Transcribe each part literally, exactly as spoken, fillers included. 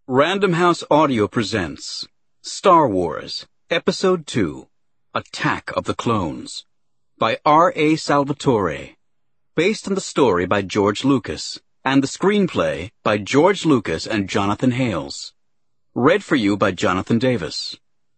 Random House Audio presents Star Wars, Episode two, Attack of the Clones, by R A Salvatore, based on the story by George Lucas, and the screenplay by George Lucas and Jonathan Hales. Read for you by Jonathan Davis.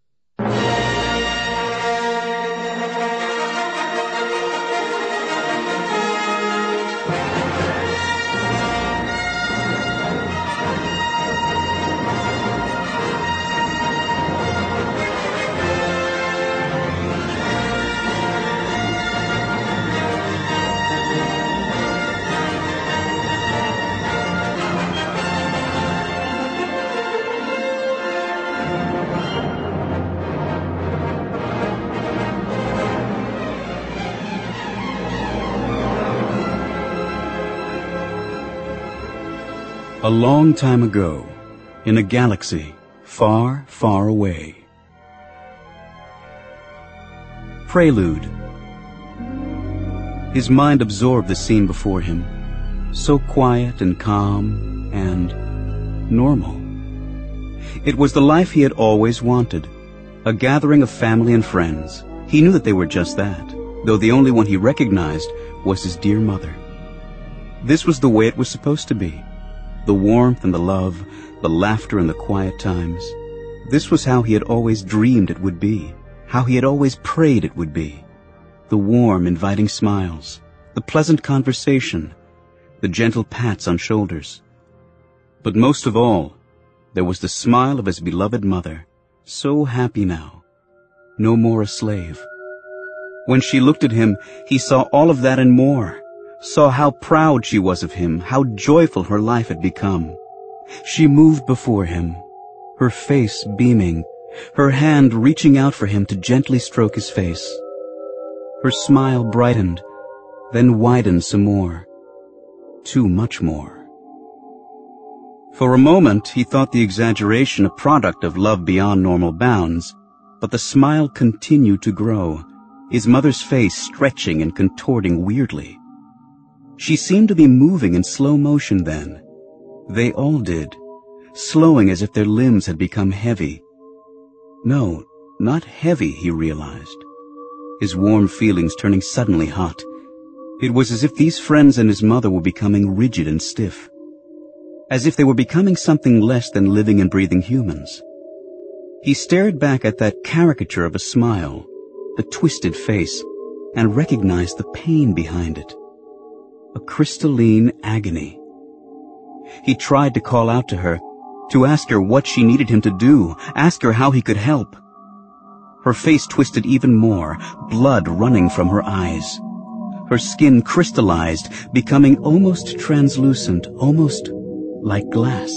A long time ago, in a galaxy far, far away. Prelude. His mind absorbed the scene before him, so quiet and calm and normal. It was the life he had always wanted, a gathering of family and friends. He knew that they were just that, though the only one he recognized was his dear mother. This was the way it was supposed to be. The warmth and the love, the laughter and the quiet times. This was how he had always dreamed it would be, how he had always prayed it would be. The warm, inviting smiles, the pleasant conversation, the gentle pats on shoulders. But most of all, there was the smile of his beloved mother, so happy now, no more a slave. When she looked at him, he saw all of that and more. Saw how proud she was of him, how joyful her life had become. She moved before him, her face beaming, her hand reaching out for him to gently stroke his face. Her smile brightened, then widened some more. Too much more. For a moment, he thought the exaggeration a product of love beyond normal bounds, but the smile continued to grow, his mother's face stretching and contorting weirdly. She seemed to be moving in slow motion then. They all did, slowing as if their limbs had become heavy. No, not heavy, he realized. His warm feelings turning suddenly hot. It was as if these friends and his mother were becoming rigid and stiff. As if they were becoming something less than living and breathing humans. He stared back at that caricature of a smile, the twisted face, and recognized the pain behind it. A crystalline agony. He tried to call out to her, to ask her what she needed him to do, ask her how he could help. Her face twisted even more, blood running from her eyes. Her skin crystallized, becoming almost translucent, almost like glass.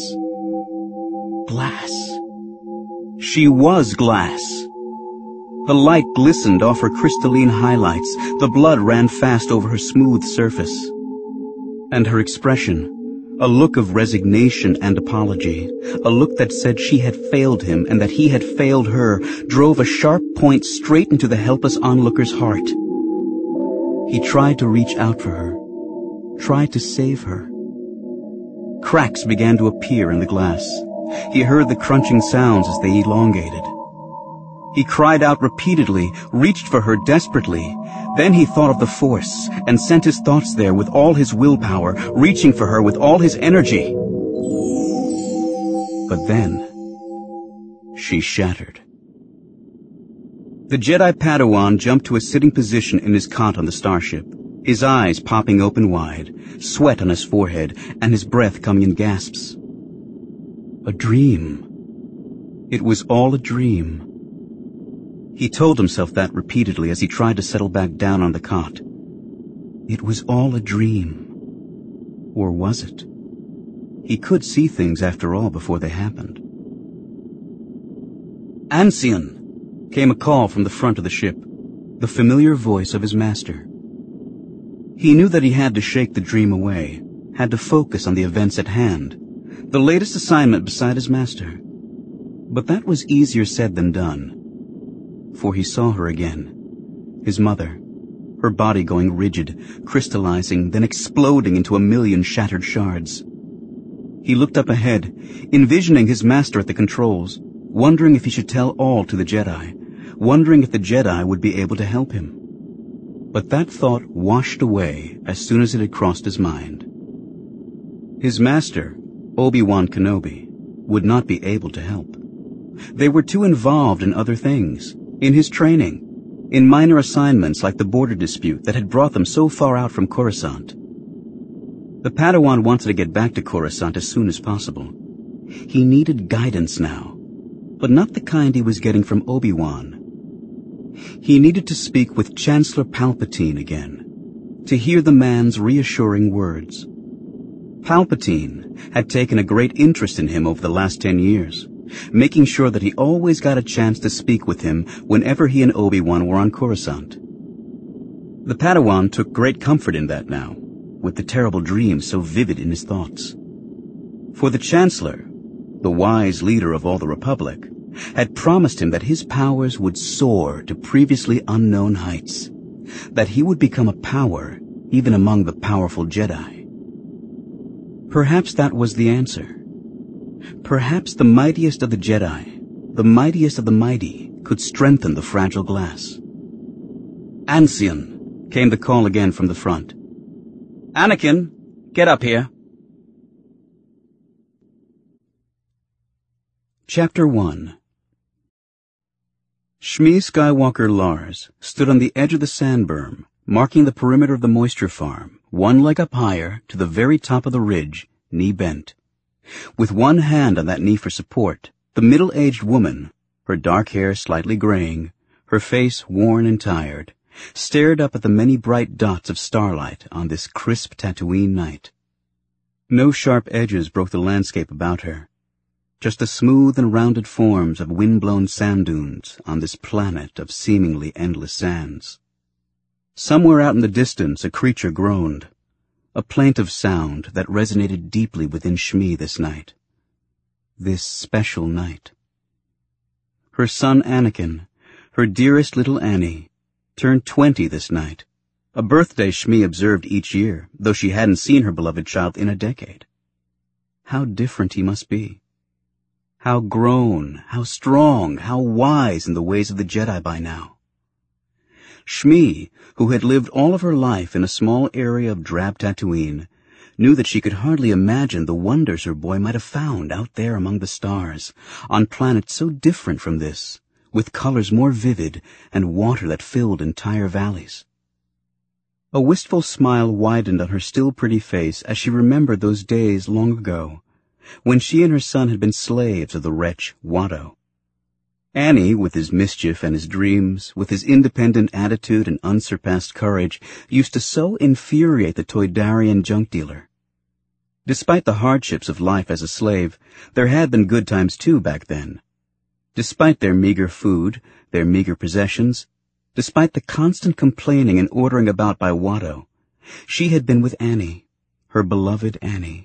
Glass. She was glass. The light glistened off her crystalline highlights, the blood ran fast over her smooth surface. And her expression, a look of resignation and apology, a look that said she had failed him and that he had failed her, drove a sharp point straight into the helpless onlooker's heart. He tried to reach out for her, tried to save her. Cracks began to appear in the glass. He heard the crunching sounds as they elongated. He cried out repeatedly, reached for her desperately. Then he thought of the Force and sent his thoughts there with all his willpower, reaching for her with all his energy. But then, she shattered. The Jedi Padawan jumped to a sitting position in his cot on the starship, his eyes popping open wide, sweat on his forehead, and his breath coming in gasps. A dream. It was all a dream. He told himself that repeatedly as he tried to settle back down on the cot. It was all a dream. Or was it? He could see things after all before they happened. "Ancian!" came a call from the front of the ship, the familiar voice of his master. He knew that he had to shake the dream away, had to focus on the events at hand, the latest assignment beside his master. But that was easier said than done. For he saw her again, his mother, her body going rigid, crystallizing, then exploding into a million shattered shards. He looked up ahead, envisioning his master at the controls, wondering if he should tell all to the Jedi, wondering if the Jedi would be able to help him. But that thought washed away as soon as it had crossed his mind. His master, Obi-Wan Kenobi, would not be able to help. They were too involved in other things, in his training, in minor assignments like the border dispute that had brought them so far out from Coruscant. The Padawan wanted to get back to Coruscant as soon as possible. He needed guidance now, but not the kind he was getting from Obi-Wan. He needed to speak with Chancellor Palpatine again, to hear the man's reassuring words. Palpatine had taken a great interest in him over the last ten years, making sure that he always got a chance to speak with him whenever he and Obi-Wan were on Coruscant. The Padawan took great comfort in that now, with the terrible dream so vivid in his thoughts. For the Chancellor, the wise leader of all the Republic, had promised him that his powers would soar to previously unknown heights, that he would become a power even among the powerful Jedi. Perhaps that was the answer. Perhaps the mightiest of the Jedi, the mightiest of the mighty, could strengthen the fragile glass. "Ancian," came the call again from the front. "Anakin, get up here." Chapter one. Shmi Skywalker Lars stood on the edge of the sand berm, marking the perimeter of the moisture farm, one leg up higher, to the very top of the ridge, knee bent. With one hand on that knee for support, the middle-aged woman, her dark hair slightly graying, her face worn and tired, stared up at the many bright dots of starlight on this crisp Tatooine night. No sharp edges broke the landscape about her, just the smooth and rounded forms of wind-blown sand dunes on this planet of seemingly endless sands. Somewhere out in the distance a creature groaned, a plaintive sound that resonated deeply within Shmi this night. This special night. Her son Anakin, her dearest little Annie, turned twenty this night, a birthday Shmi observed each year, though she hadn't seen her beloved child in a decade. How different he must be. How grown, how strong, how wise in the ways of the Jedi by now. Shmi, who had lived all of her life in a small area of drab Tatooine, knew that she could hardly imagine the wonders her boy might have found out there among the stars, on planets so different from this, with colors more vivid and water that filled entire valleys. A wistful smile widened on her still pretty face as she remembered those days long ago, when she and her son had been slaves of the wretch Watto. Annie, with his mischief and his dreams, with his independent attitude and unsurpassed courage, used to so infuriate the Toydarian junk dealer. Despite the hardships of life as a slave, there had been good times too back then. Despite their meager food, their meager possessions, despite the constant complaining and ordering about by Watto, she had been with Annie, her beloved Annie.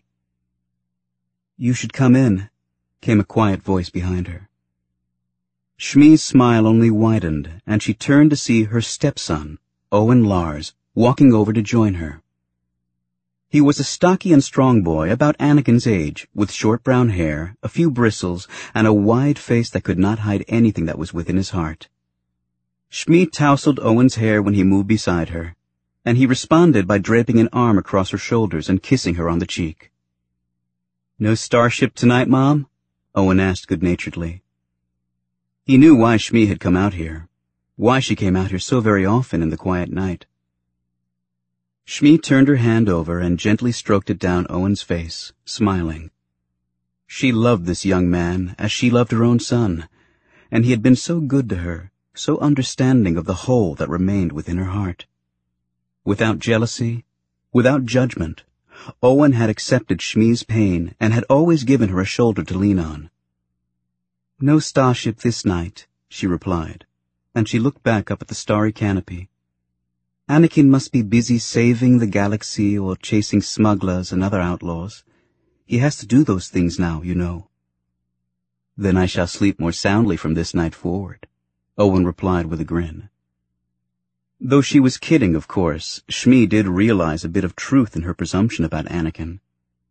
"You should come in," came a quiet voice behind her. Shmi's smile only widened, and she turned to see her stepson, Owen Lars, walking over to join her. He was a stocky and strong boy, about Anakin's age, with short brown hair, a few bristles, and a wide face that could not hide anything that was within his heart. Shmi tousled Owen's hair when he moved beside her, and he responded by draping an arm across her shoulders and kissing her on the cheek. "No starship tonight, Mom?" Owen asked good-naturedly. He knew why Shmi had come out here, why she came out here so very often in the quiet night. Shmi turned her hand over and gently stroked it down Owen's face, smiling. She loved this young man as she loved her own son, and he had been so good to her, so understanding of the hole that remained within her heart. Without jealousy, without judgment, Owen had accepted Shmi's pain and had always given her a shoulder to lean on. "No starship this night," she replied, and she looked back up at the starry canopy. "Anakin must be busy saving the galaxy or chasing smugglers and other outlaws. He has to do those things now, you know." "Then I shall sleep more soundly from this night forward," Owen replied with a grin. Though she was kidding, of course, Shmi did realize a bit of truth in her presumption about Anakin.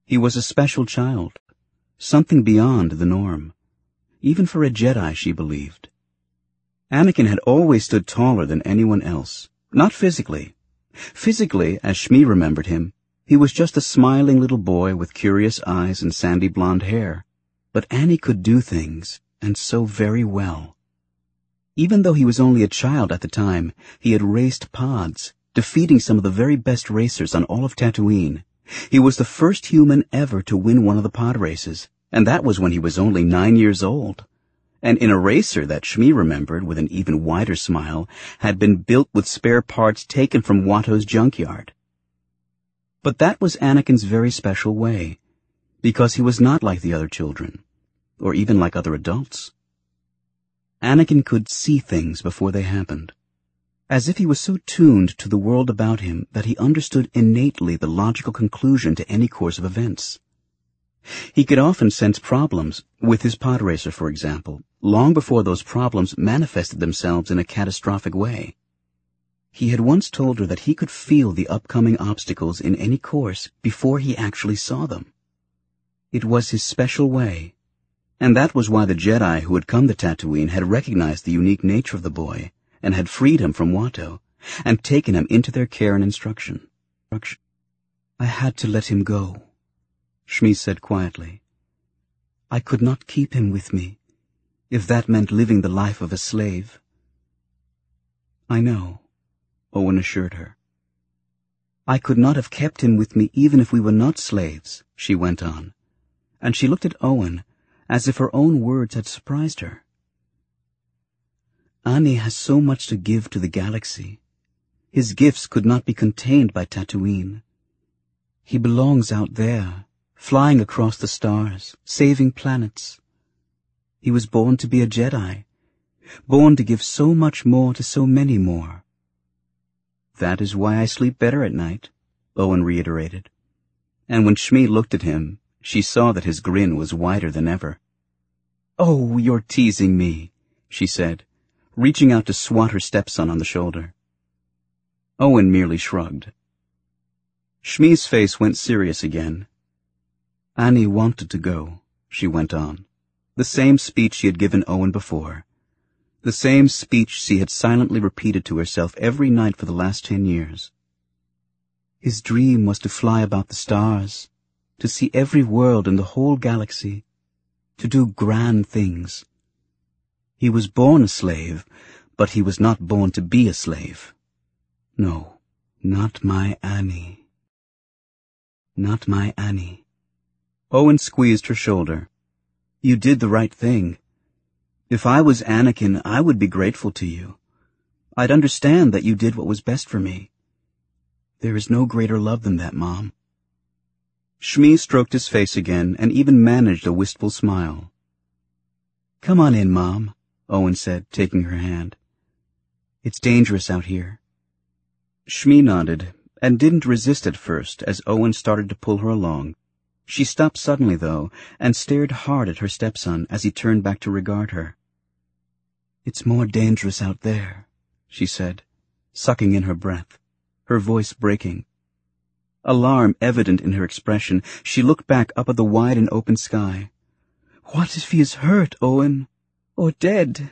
He was a special child, something beyond the norm, even for a Jedi, she believed. Anakin had always stood taller than anyone else, not physically. Physically, as Shmi remembered him, he was just a smiling little boy with curious eyes and sandy blonde hair. But Annie could do things, and so very well. Even though he was only a child at the time, he had raced pods, defeating some of the very best racers on all of Tatooine. He was the first human ever to win one of the pod races, and that was when he was only nine years old. And in a racer that Shmi remembered with an even wider smile had been built with spare parts taken from Watto's junkyard. But that was Anakin's very special way, because he was not like the other children, or even like other adults. Anakin could see things before they happened, as if he was so tuned to the world about him that he understood innately the logical conclusion to any course of events. He could often sense problems, with his pod racer, for example, long before those problems manifested themselves in a catastrophic way. He had once told her that he could feel the upcoming obstacles in any course before he actually saw them. It was his special way, and that was why the Jedi who had come to Tatooine had recognized the unique nature of the boy and had freed him from Watto and taken him into their care and instruction. I had to let him go, Shmi said quietly. I could not keep him with me, if that meant living the life of a slave. I know, Owen assured her. I could not have kept him with me even if we were not slaves, she went on, and she looked at Owen as if her own words had surprised her. Ani has so much to give to the galaxy. His gifts could not be contained by Tatooine. He belongs out there, flying across the stars, saving planets. He was born to be a Jedi, born to give so much more to so many more. That is why I sleep better at night, Owen reiterated. And when Shmi looked at him, she saw that his grin was wider than ever. Oh, you're teasing me, she said, reaching out to swat her stepson on the shoulder. Owen merely shrugged. Shmi's face went serious again. Annie wanted to go, she went on, the same speech she had given Owen before, the same speech she had silently repeated to herself every night for the last ten years. His dream was to fly about the stars, to see every world in the whole galaxy, to do grand things. He was born a slave, but he was not born to be a slave. No, not my Annie. Not my Annie. Owen squeezed her shoulder. You did the right thing. If I was Anakin, I would be grateful to you. I'd understand that you did what was best for me. There is no greater love than that, Mom. Shmi stroked his face again and even managed a wistful smile. Come on in, Mom, Owen said, taking her hand. It's dangerous out here. Shmi nodded and didn't resist at first as Owen started to pull her along. She stopped suddenly, though, and stared hard at her stepson as he turned back to regard her. It's more dangerous out there, she said, sucking in her breath, her voice breaking. Alarm evident in her expression, she looked back up at the wide and open sky. What if he is hurt, Owen? Or dead?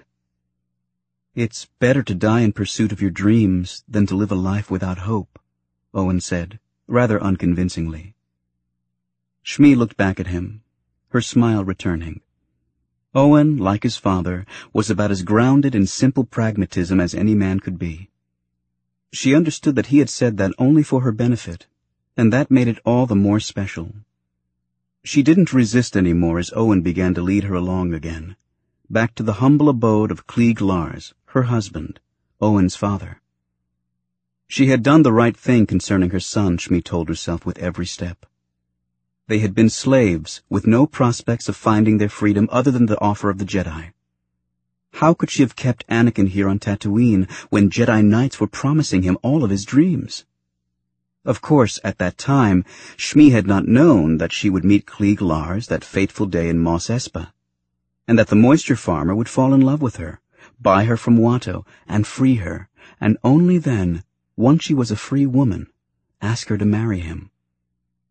It's better to die in pursuit of your dreams than to live a life without hope, Owen said, rather unconvincingly. Shmi looked back at him, her smile returning. Owen, like his father, was about as grounded in simple pragmatism as any man could be. She understood that he had said that only for her benefit, and that made it all the more special. She didn't resist any more as Owen began to lead her along again, back to the humble abode of Cliegg Lars, her husband, Owen's father. She had done the right thing concerning her son, Shmi told herself with every step. They had been slaves with no prospects of finding their freedom other than the offer of the Jedi. How could she have kept Anakin here on Tatooine when Jedi Knights were promising him all of his dreams? Of course, at that time, Shmi had not known that she would meet Cliegg Lars that fateful day in Mos Espa, and that the moisture farmer would fall in love with her, buy her from Watto, and free her, and only then, once she was a free woman, ask her to marry him.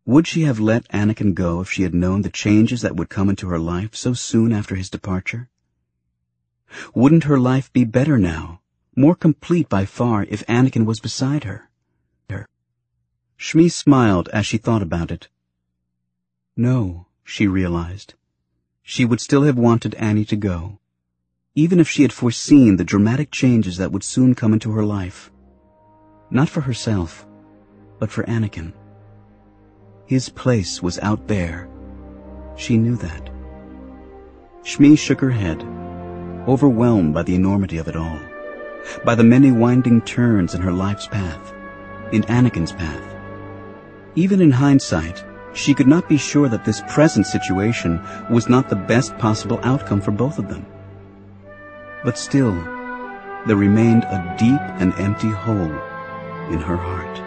Would she have let Anakin go if she had known the changes that would come into her life so soon after his departure? Wouldn't her life be better now, more complete by far, if Anakin was beside her? Shmi smiled as she thought about it. No, she realized. She would still have wanted Annie to go, even if she had foreseen the dramatic changes that would soon come into her life. Not for herself, but for Anakin. His place was out there. She knew that. Shmi shook her head, overwhelmed by the enormity of it all, by the many winding turns in her life's path, in Anakin's path. Even in hindsight, she could not be sure that this present situation was not the best possible outcome for both of them. But still, there remained a deep and empty hole in her heart.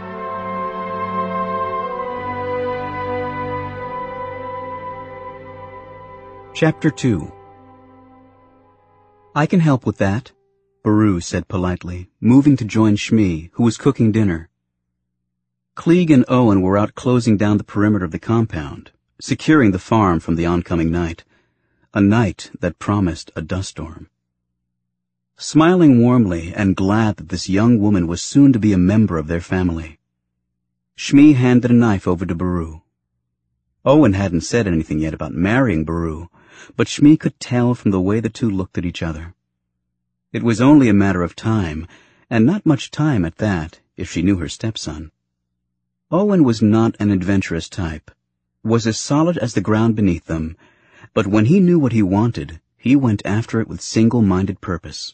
Chapter two. I can help with that, Beru said politely, moving to join Shmi, who was cooking dinner. Klieg and Owen were out closing down the perimeter of the compound, securing the farm from the oncoming night, a night that promised a dust storm. Smiling warmly and glad that this young woman was soon to be a member of their family, Shmi handed a knife over to Beru. Owen hadn't said anything yet about marrying Beru, but Shmi could tell from the way the two looked at each other. It was only a matter of time, and not much time at that, if she knew her stepson. Owen was not an adventurous type, was as solid as the ground beneath them, but when he knew what he wanted, he went after it with single-minded purpose.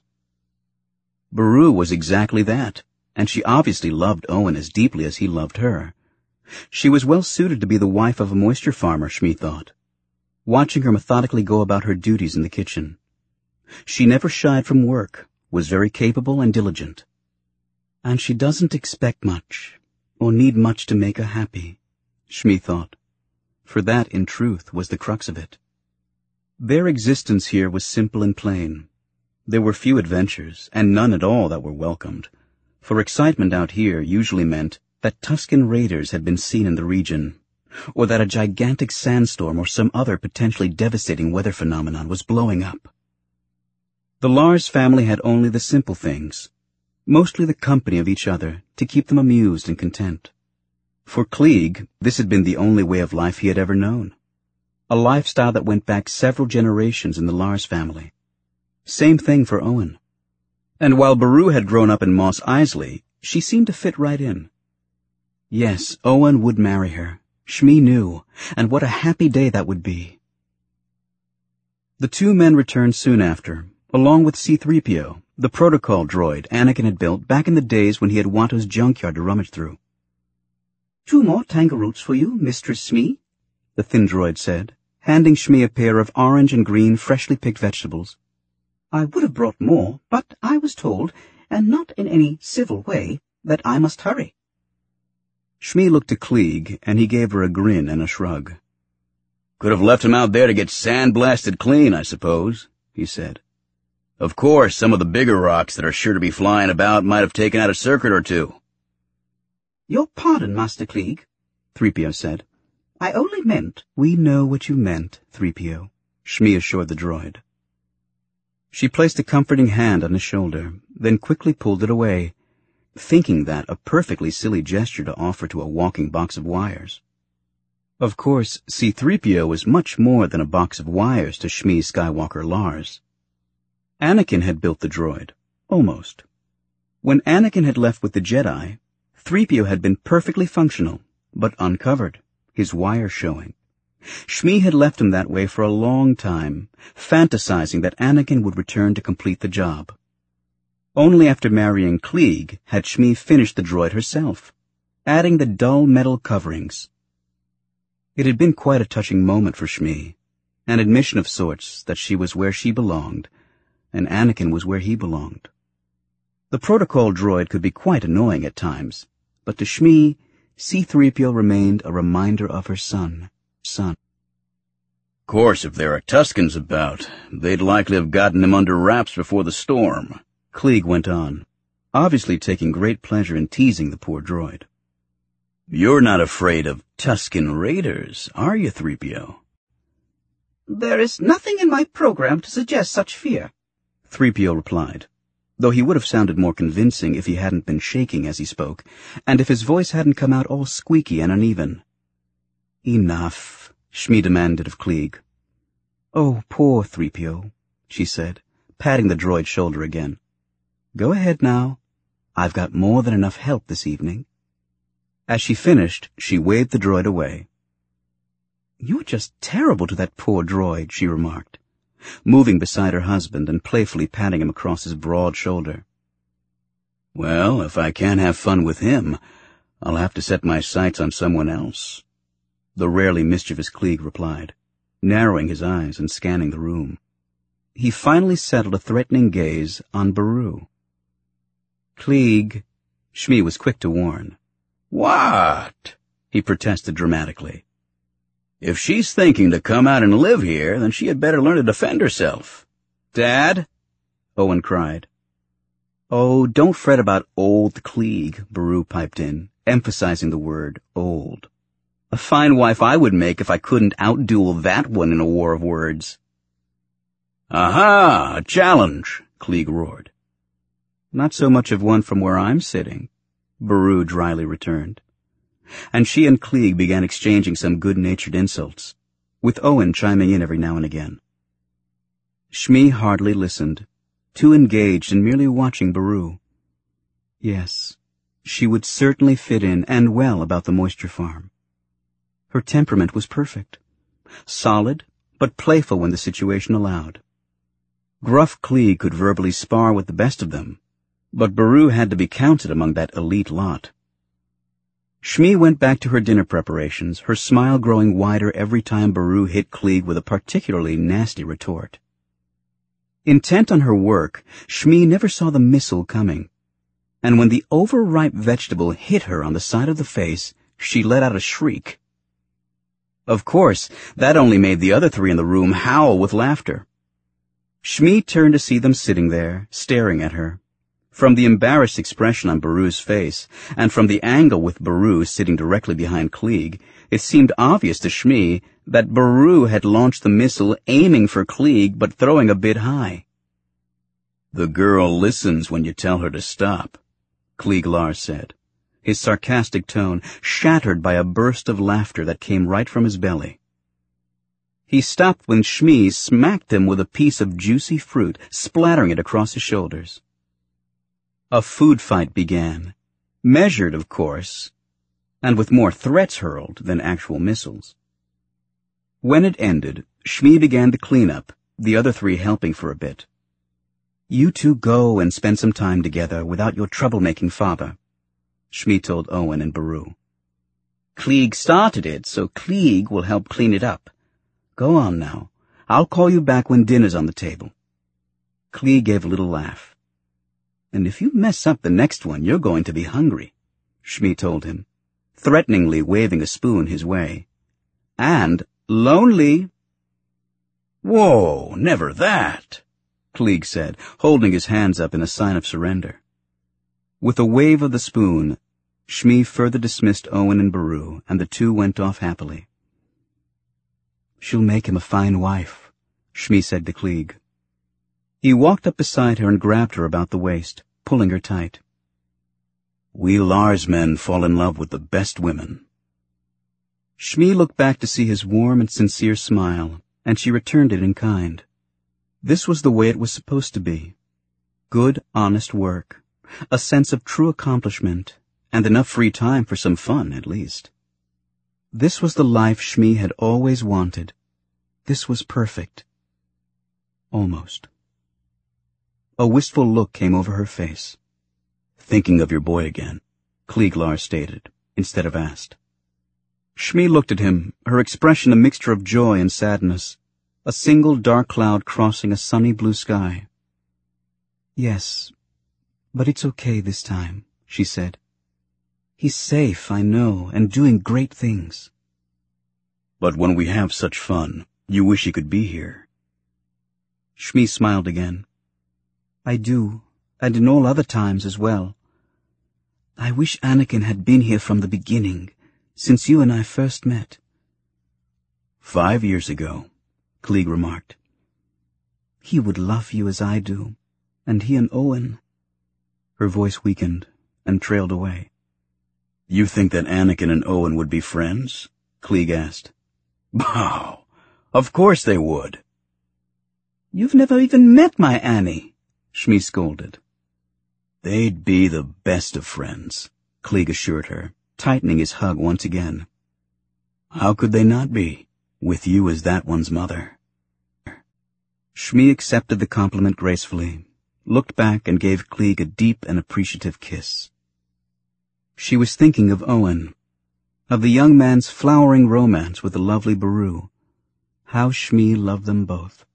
Beru was exactly that, and she obviously loved Owen as deeply as he loved her. She was well suited to be the wife of a moisture farmer, Shmi thought, watching her methodically go about her duties in the kitchen. She never shied from work, was very capable and diligent. And she doesn't expect much, or need much to make her happy, Shmi thought, for that, in truth, was the crux of it. Their existence here was simple and plain. There were few adventures, and none at all that were welcomed, for excitement out here usually meant that Tusken raiders had been seen in the region, or that a gigantic sandstorm or some other potentially devastating weather phenomenon was blowing up. The Lars family had only the simple things, mostly the company of each other, to keep them amused and content. For Klieg, this had been the only way of life he had ever known, a lifestyle that went back several generations in the Lars family. Same thing for Owen. And while Beru had grown up in Mos Eisley, she seemed to fit right in. Yes, Owen would marry her, Shmi knew, and what a happy day that would be. The two men returned soon after, along with C three P O, the protocol droid Anakin had built back in the days when he had Watto's junkyard to rummage through. Two more tangleroots for you, Mistress Shmi, the thin droid said, handing Shmi a pair of orange and green freshly picked vegetables. I would have brought more, but I was told, and not in any civil way, that I must hurry. Shmi looked to Klieg, and he gave her a grin and a shrug. Could have left him out there to get sandblasted clean, I suppose, he said. Of course, some of the bigger rocks that are sure to be flying about might have taken out a circuit or two. Your pardon, Master Klieg, three P O said. I only meant... We know what you meant, three P O, Shmi assured the droid. She placed a comforting hand on his shoulder, then quickly pulled it away, thinking that a perfectly silly gesture to offer to a walking box of wires. Of course, C three P O was much more than a box of wires to Shmi Skywalker Lars. Anakin had built the droid, almost. When Anakin had left with the Jedi, three P O had been perfectly functional, but uncovered, his wires showing. Shmi had left him that way for a long time, fantasizing that Anakin would return to complete the job. Only after marrying Klieg had Shmi finished the droid herself, adding the dull metal coverings. It had been quite a touching moment for Shmi, an admission of sorts that she was where she belonged, and Anakin was where he belonged. The protocol droid could be quite annoying at times, but to Shmi, C three P O remained a reminder of her son. son. Of course, if there are Tuskens about, they'd likely have gotten him under wraps before the storm, Klieg went on, obviously taking great pleasure in teasing the poor droid. You're not afraid of Tusken Raiders, are you, three P O? There is nothing in my program to suggest such fear, three P O replied, though he would have sounded more convincing if he hadn't been shaking as he spoke, and if his voice hadn't come out all squeaky and uneven. Enough, Shmi demanded of Klieg. Oh, poor three P O, she said, patting the droid's shoulder again. Go ahead now. I've got more than enough help this evening. As she finished, she waved the droid away. You're just terrible to that poor droid, she remarked, moving beside her husband and playfully patting him across his broad shoulder. Well, if I can't have fun with him, I'll have to set my sights on someone else, the rarely mischievous Klieg replied, narrowing his eyes and scanning the room. He finally settled a threatening gaze on Beru. Klieg, Shmi was quick to warn. What? He protested dramatically. If she's thinking to come out and live here, then she had better learn to defend herself. Dad? Owen cried. Oh, don't fret about old Klieg, Beru piped in, emphasizing the word old. A fine wife I would make if I couldn't outduel that one in a war of words. Aha, a challenge, Klieg roared. Not so much of one from where I'm sitting, Beru dryly returned. And she and Klieg began exchanging some good-natured insults, with Owen chiming in every now and again. Shmi hardly listened, too engaged in merely watching Beru. Yes, she would certainly fit in and well about the moisture farm. Her temperament was perfect, solid but playful when the situation allowed. Gruff Klieg could verbally spar with the best of them, but Beru had to be counted among that elite lot. Shmi went back to her dinner preparations, her smile growing wider every time Beru hit Klieg with a particularly nasty retort. Intent on her work, Shmi never saw the missile coming, and when the overripe vegetable hit her on the side of the face, she let out a shriek. Of course, that only made the other three in the room howl with laughter. Shmi turned to see them sitting there, staring at her. From the embarrassed expression on Beru's face, and from the angle with Beru sitting directly behind Klieg, it seemed obvious to Shmi that Beru had launched the missile aiming for Klieg but throwing a bit high. The girl listens when you tell her to stop, Klieg Lars said, his sarcastic tone shattered by a burst of laughter that came right from his belly. He stopped when Shmi smacked him with a piece of juicy fruit, splattering it across his shoulders. A food fight began, measured, of course, and with more threats hurled than actual missiles. When it ended, Shmi began to clean up, the other three helping for a bit. You two go and spend some time together without your troublemaking father, Shmi told Owen and Beru. Klieg started it, so Klieg will help clean it up. Go on now. I'll call you back when dinner's on the table. Klieg gave a little laugh. And if you mess up the next one, you're going to be hungry, Shmi told him, threateningly waving a spoon his way. And lonely. Whoa, never that, Klieg said, holding his hands up in a sign of surrender. With a wave of the spoon, Shmi further dismissed Owen and Beru, and the two went off happily. She'll make him a fine wife, Shmi said to Klieg. He walked up beside her and grabbed her about the waist, pulling her tight. We Lars men fall in love with the best women. Shmi looked back to see his warm and sincere smile, and she returned it in kind. This was the way it was supposed to be. Good, honest work, a sense of true accomplishment, and enough free time for some fun, at least. This was the life Shmi had always wanted. This was perfect. Almost. A wistful look came over her face. Thinking of your boy again, Klieg Lars stated, instead of asked. Shmi looked at him, her expression a mixture of joy and sadness, a single dark cloud crossing a sunny blue sky. Yes, but it's okay this time, she said. He's safe, I know, and doing great things. But when we have such fun, you wish he could be here. Shmi smiled again. I do, and in all other times as well. I wish Anakin had been here from the beginning, since you and I first met." "Five years ago," Klieg remarked. "He would love you as I do, and he and Owen." Her voice weakened and trailed away. "You think that Anakin and Owen would be friends?" Klieg asked. "Bow! Of course they would." "You've never even met my Annie," Shmi scolded. "They'd be the best of friends," Klieg assured her, tightening his hug once again. "How could they not be, with you as that one's mother?" Shmi accepted the compliment gracefully, looked back and gave Klieg a deep and appreciative kiss. She was thinking of Owen, of the young man's flowering romance with the lovely Beru. How Shmi loved them both.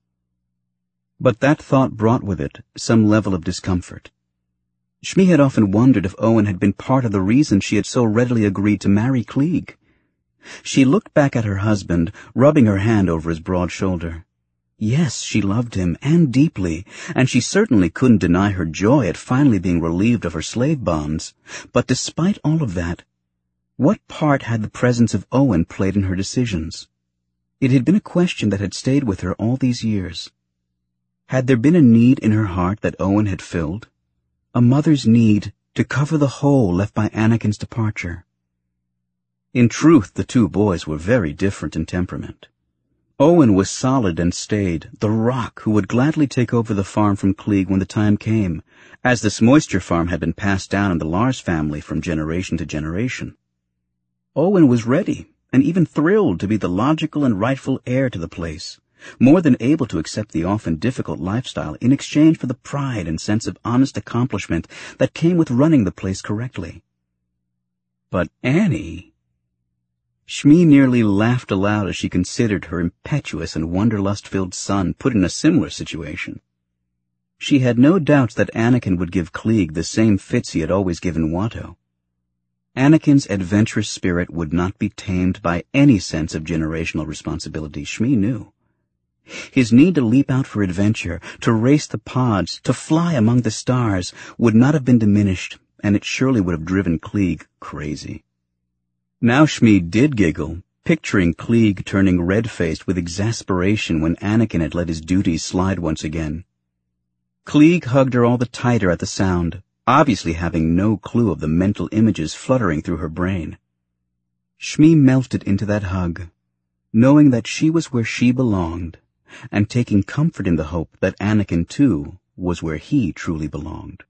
But that thought brought with it some level of discomfort. Shmi had often wondered if Owen had been part of the reason she had so readily agreed to marry Klieg. She looked back at her husband, rubbing her hand over his broad shoulder. Yes, she loved him, and deeply, and she certainly couldn't deny her joy at finally being relieved of her slave bonds. But despite all of that, what part had the presence of Owen played in her decisions? It had been a question that had stayed with her all these years. Had there been a need in her heart that Owen had filled? A mother's need to cover the hole left by Anakin's departure. In truth, the two boys were very different in temperament. Owen was solid and staid, the rock who would gladly take over the farm from Klieg when the time came, as this moisture farm had been passed down in the Lars family from generation to generation. Owen was ready, and even thrilled to be the logical and rightful heir to the place, more than able to accept the often difficult lifestyle in exchange for the pride and sense of honest accomplishment that came with running the place correctly. But Annie... Shmi nearly laughed aloud as she considered her impetuous and wanderlust-filled son put in a similar situation. She had no doubts that Anakin would give Klieg the same fits he had always given Watto. Anakin's adventurous spirit would not be tamed by any sense of generational responsibility, Shmi knew. His need to leap out for adventure, to race the pods, to fly among the stars, would not have been diminished, and it surely would have driven Klieg crazy. Now Shmi did giggle, picturing Klieg turning red-faced with exasperation when Anakin had let his duties slide once again. Klieg hugged her all the tighter at the sound, obviously having no clue of the mental images fluttering through her brain. Shmi melted into that hug, knowing that she was where she belonged, and taking comfort in the hope that Anakin, too, was where he truly belonged.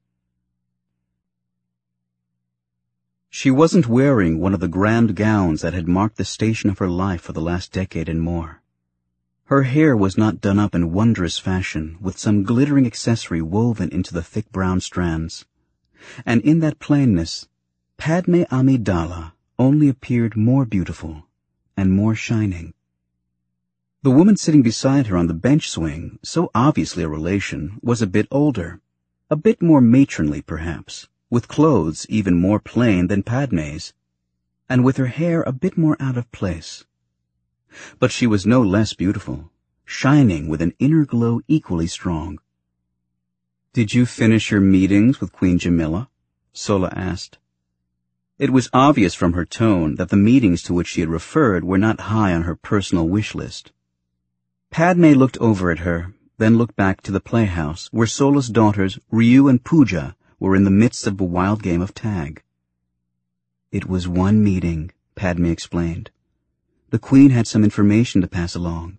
She wasn't wearing one of the grand gowns that had marked the station of her life for the last decade and more. Her hair was not done up in wondrous fashion, with some glittering accessory woven into the thick brown strands. And in that plainness, Padme Amidala only appeared more beautiful and more shining. The woman sitting beside her on the bench swing, so obviously a relation, was a bit older, a bit more matronly perhaps, with clothes even more plain than Padme's, and with her hair a bit more out of place. But she was no less beautiful, shining with an inner glow equally strong. "Did you finish your meetings with Queen Jamila?" Sola asked. It was obvious from her tone that the meetings to which she had referred were not high on her personal wish list. Padme looked over at her, then looked back to the playhouse, where Sola's daughters, Ryu and Pooja, were in the midst of a wild game of tag. "It was one meeting," Padme explained. "The Queen had some information to pass along."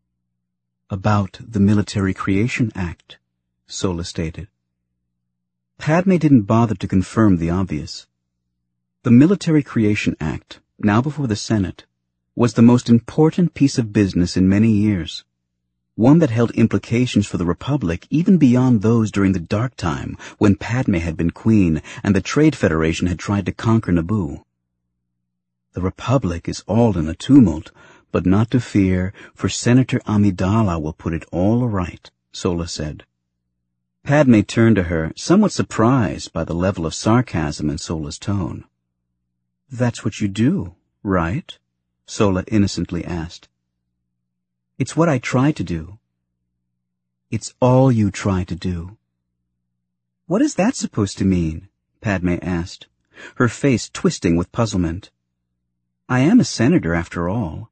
"About the Military Creation Act," Sola stated. Padme didn't bother to confirm the obvious. The Military Creation Act, now before the Senate, was the most important piece of business in many years, one that held implications for the Republic even beyond those during the dark time when Padme had been queen and the Trade Federation had tried to conquer Naboo. "The Republic is all in a tumult, but not to fear, for Senator Amidala will put it all right," Sola said. Padme turned to her, somewhat surprised by the level of sarcasm in Sola's tone. "That's what you do, right?" Sola innocently asked. "It's what I try to do." "It's all you try to do." "What is that supposed to mean?" Padme asked, her face twisting with puzzlement. I am a senator after all.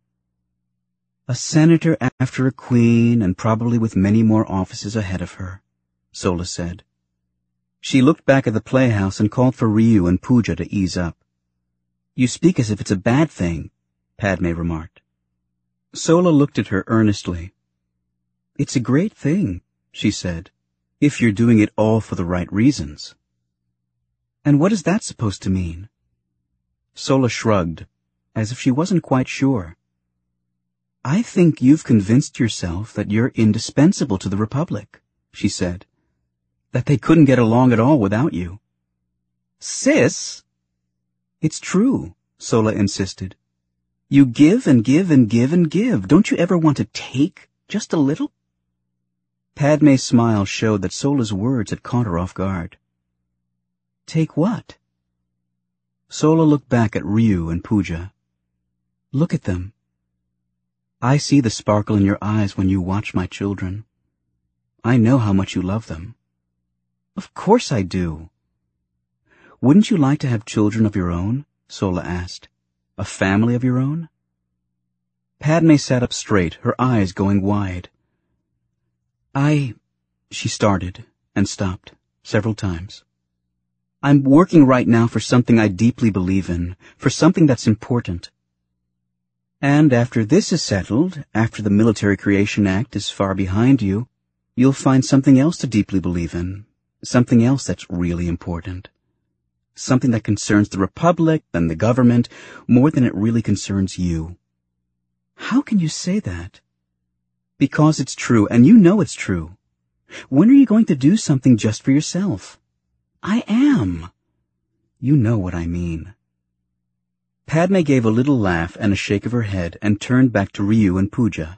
A senator after a queen, and probably with many more offices ahead of her, Sola said. She looked back at the playhouse and called for Ryu and Pooja to ease up. You speak as if it's a bad thing, Padme remarked. Sola looked at her earnestly. It's a great thing, she said, if you're doing it all for the right reasons. And what is that supposed to mean? Sola shrugged, as if she wasn't quite sure. I think you've convinced yourself that you're indispensable to the Republic, she said. That they couldn't get along at all without you. Sis! It's true, Sola insisted. You give and give and give and give. Don't you ever want to take just a little? Padme's smile showed that Sola's words had caught her off guard. Take what? Sola looked back at Ryu and Pooja. Look at them. I see the sparkle in your eyes when you watch my children. I know how much you love them. Of course I do. Wouldn't you like to have children of your own? Sola asked. A family of your own? Padme sat up straight, her eyes going wide. I... she started and stopped several times. I'm working right now for something I deeply believe in, for something that's important. And after this is settled, after the Military Creation Act is far behind you, you'll find something else to deeply believe in, something else that's really important. Something that concerns the Republic and the government more than it really concerns you. How can you say that? Because it's true, and you know it's true. When are you going to do something just for yourself? I am. You know what I mean. Padme gave a little laugh and a shake of her head and turned back to Ryu and Pooja.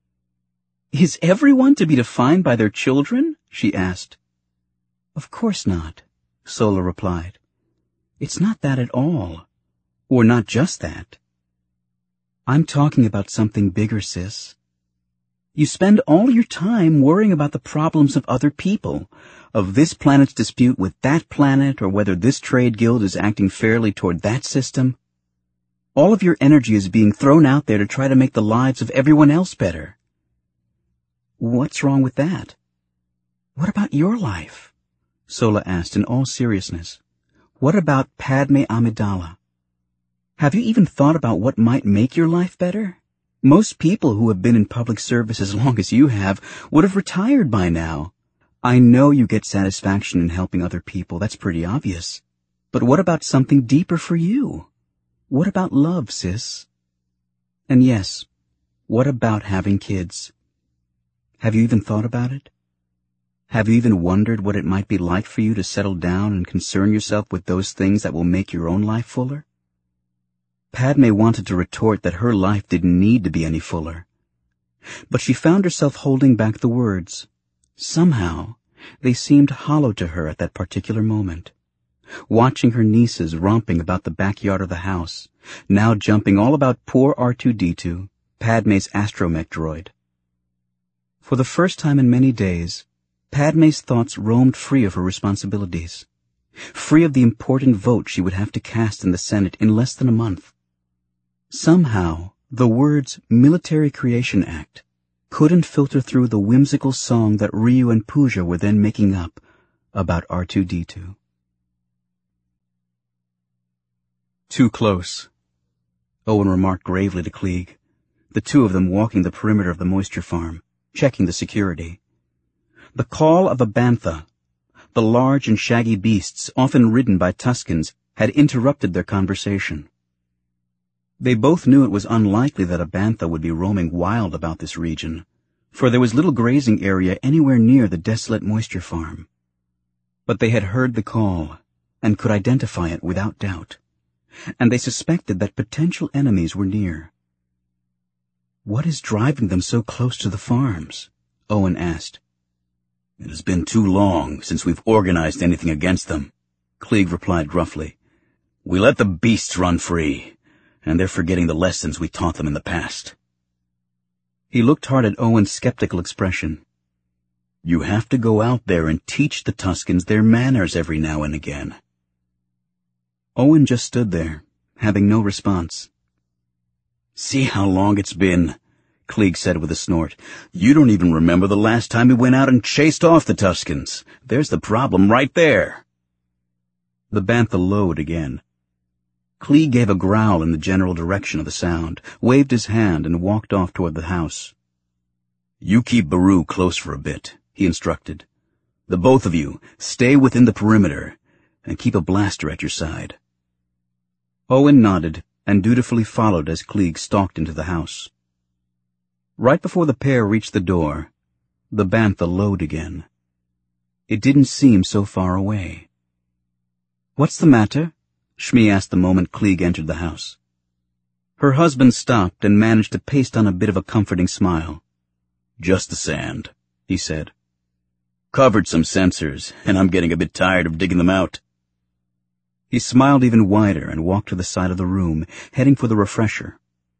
Is everyone to be defined by their children? She asked. Of course not, Sola replied. It's not that at all. Or not just that. I'm talking about something bigger, sis. You spend all your time worrying about the problems of other people, of this planet's dispute with that planet, or whether this trade guild is acting fairly toward that system. All of your energy is being thrown out there to try to make the lives of everyone else better. What's wrong with that? What about your life? Sola asked in all seriousness. What about Padme Amidala? Have you even thought about what might make your life better? Most people who have been in public service as long as you have would have retired by now. I know you get satisfaction in helping other people, that's pretty obvious. But what about something deeper for you? What about love, sis? And yes, what about having kids? Have you even thought about it? Have you even wondered what it might be like for you to settle down and concern yourself with those things that will make your own life fuller? Padme wanted to retort that her life didn't need to be any fuller. But she found herself holding back the words. Somehow, they seemed hollow to her at that particular moment. Watching her nieces romping about the backyard of the house, now jumping all about poor R two D two, Padme's astromech droid. For the first time in many days, Padme's thoughts roamed free of her responsibilities, free of the important vote she would have to cast in the Senate in less than a month. Somehow, the words Military Creation Act couldn't filter through the whimsical song that Ryu and Pooja were then making up about R two D two. Too close, Owen remarked gravely to Klieg, the two of them walking the perimeter of the moisture farm, checking the security. The call of a bantha, the large and shaggy beasts often ridden by Tuskens, had interrupted their conversation. They both knew it was unlikely that a bantha would be roaming wild about this region, for there was little grazing area anywhere near the desolate moisture farm. But they had heard the call, and could identify it without doubt, and they suspected that potential enemies were near. What is driving them so close to the farms? Owen asked. It has been too long since we've organized anything against them, Klieg replied gruffly. We let the beasts run free, and they're forgetting the lessons we taught them in the past. He looked hard at Owen's skeptical expression. You have to go out there and teach the Tuskens their manners every now and again. Owen just stood there, having no response. See how long it's been, Klieg said with a snort. You don't even remember the last time we went out and chased off the Tuskens. There's the problem right there. The bantha lowed again. Klieg gave a growl in the general direction of the sound, waved his hand, and walked off toward the house. You keep Baru close for a bit, he instructed. The both of you, stay within the perimeter, and keep a blaster at your side. Owen nodded and dutifully followed as Klieg stalked into the house. Right before the pair reached the door, the bantha lowed again. It didn't seem so far away. What's the matter? Shmi asked the moment Klieg entered the house. Her husband stopped and managed to paste on a bit of a comforting smile. Just the sand, he said. Covered some sensors, and I'm getting a bit tired of digging them out. He smiled even wider and walked to the side of the room, heading for the refresher.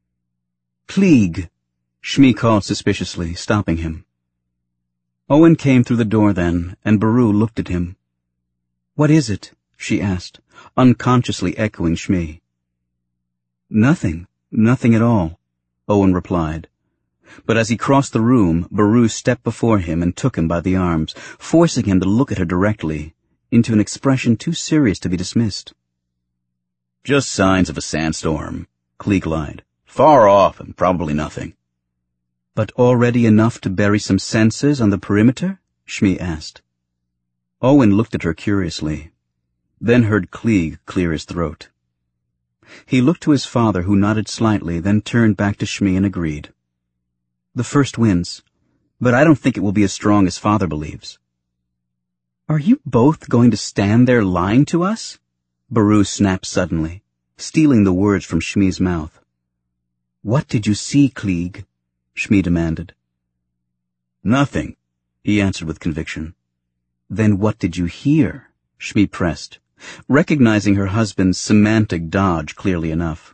Klieg, Shmi called suspiciously, stopping him. Owen came through the door then, and Baru looked at him. What is it? She asked, unconsciously echoing Shmi. Nothing, nothing at all, Owen replied. But as he crossed the room, Baru stepped before him and took him by the arms, forcing him to look at her directly, into an expression too serious to be dismissed. Just signs of a sandstorm, Klieg lied. Far off and probably nothing. But already enough to bury some sensors on the perimeter? Shmi asked. Owen looked at her curiously, then heard Klieg clear his throat. He looked to his father, who nodded slightly, then turned back to Shmi and agreed. The first wins, but I don't think it will be as strong as father believes. Are you both going to stand there lying to us? Baru snapped suddenly, stealing the words from Shmi's mouth. What did you see, Klieg? Shmi demanded. Nothing, he answered with conviction. Then what did you hear? Shmi pressed, recognizing her husband's semantic dodge clearly enough.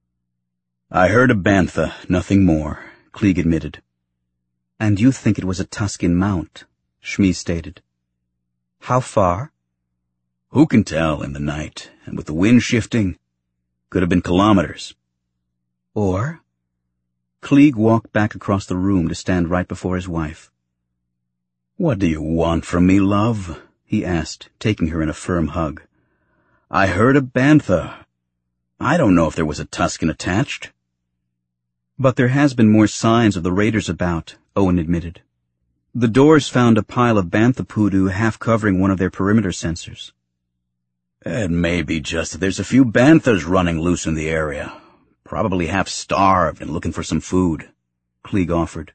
I heard a bantha, nothing more, Klieg admitted. And you think it was a Tusken mount, Shmi stated. How far? Who can tell in the night, and with the wind shifting? Could have been kilometers. Or? Klieg walked back across the room to stand right before his wife. What do you want from me, love? He asked, taking her in a firm hug. I heard a bantha. I don't know if there was a Tusken attached. But there has been more signs of the raiders about, Owen admitted. The doors found a pile of bantha poodoo half covering one of their perimeter sensors. It may be just that there's a few banthas running loose in the area. Probably half starved and looking for some food, Klieg offered.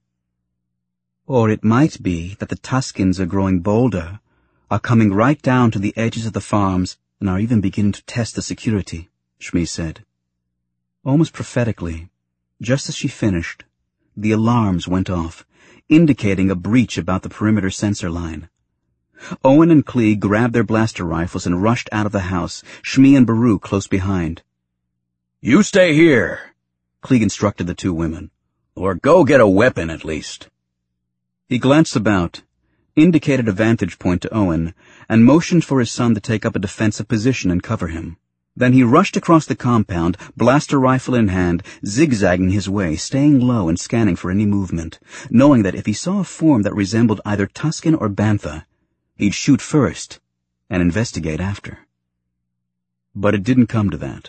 Or it might be that the Tuskens are growing bolder, are coming right down to the edges of the farms, and are even beginning to test the security, Shmi said. Almost prophetically, just as she finished, the alarms went off, indicating a breach about the perimeter sensor line. Owen and Klieg grabbed their blaster rifles and rushed out of the house, Shmi and Baru close behind. You stay here, Klieg instructed the two women, or go get a weapon at least. He glanced about, indicated a vantage point to Owen, and motioned for his son to take up a defensive position and cover him. Then he rushed across the compound, blaster rifle in hand, zigzagging his way, staying low and scanning for any movement, knowing that if he saw a form that resembled either Tusken or bantha, he'd shoot first and investigate after. But it didn't come to that.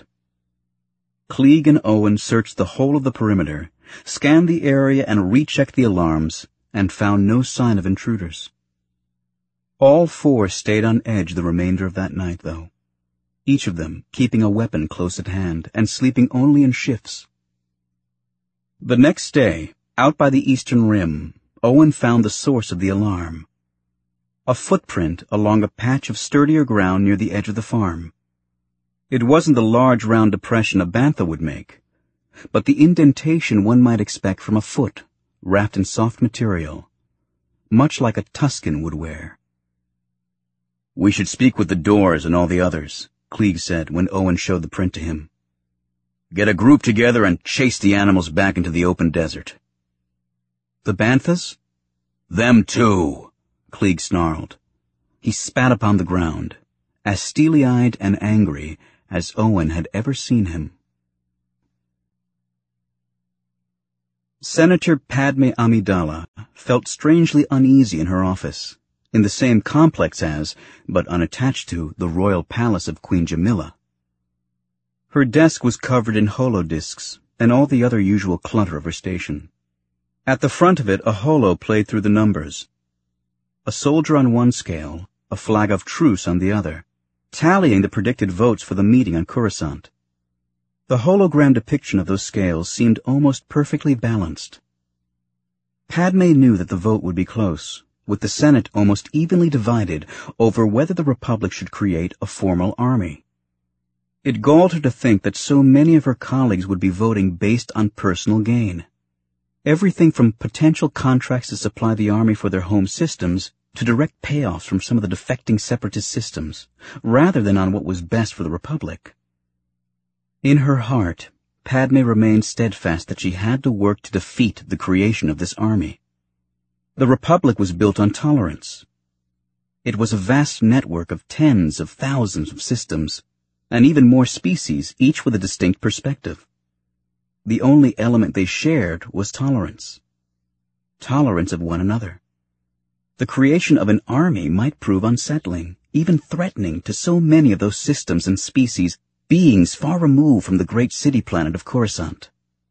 Klieg and Owen searched the whole of the perimeter, scanned the area and rechecked the alarms, and found no sign of intruders. All four stayed on edge the remainder of that night, though, each of them keeping a weapon close at hand and sleeping only in shifts. The next day, out by the eastern rim, Owen found the source of the alarm. A footprint along a patch of sturdier ground near the edge of the farm. It wasn't the large round depression a bantha would make, but the indentation one might expect from a foot, wrapped in soft material, much like a Tusken would wear. We should speak with the doors and all the others, Klieg said when Owen showed the print to him. Get a group together and chase the animals back into the open desert. The banthas? Them too, Klieg snarled. He spat upon the ground, as steely-eyed and angry as Owen had ever seen him. Senator Padme Amidala felt strangely uneasy in her office, in the same complex as, but unattached to, the royal palace of Queen Jamila. Her desk was covered in holodiscs and all the other usual clutter of her station. At the front of it, a holo played through the numbers. A soldier on one scale, a flag of truce on the other, tallying the predicted votes for the meeting on Coruscant. The hologram depiction of those scales seemed almost perfectly balanced. Padme knew that the vote would be close, with the Senate almost evenly divided over whether the Republic should create a formal army. It galled her to think that so many of her colleagues would be voting based on personal gain. Everything from potential contracts to supply the army for their home systems to direct payoffs from some of the defecting separatist systems, rather than on what was best for the Republic. In her heart, Padme remained steadfast that she had to work to defeat the creation of this army. The Republic was built on tolerance. It was a vast network of tens of thousands of systems, and even more species, each with a distinct perspective. The only element they shared was tolerance. Tolerance of one another. The creation of an army might prove unsettling, even threatening to so many of those systems and species, beings far removed from the great city planet of Coruscant.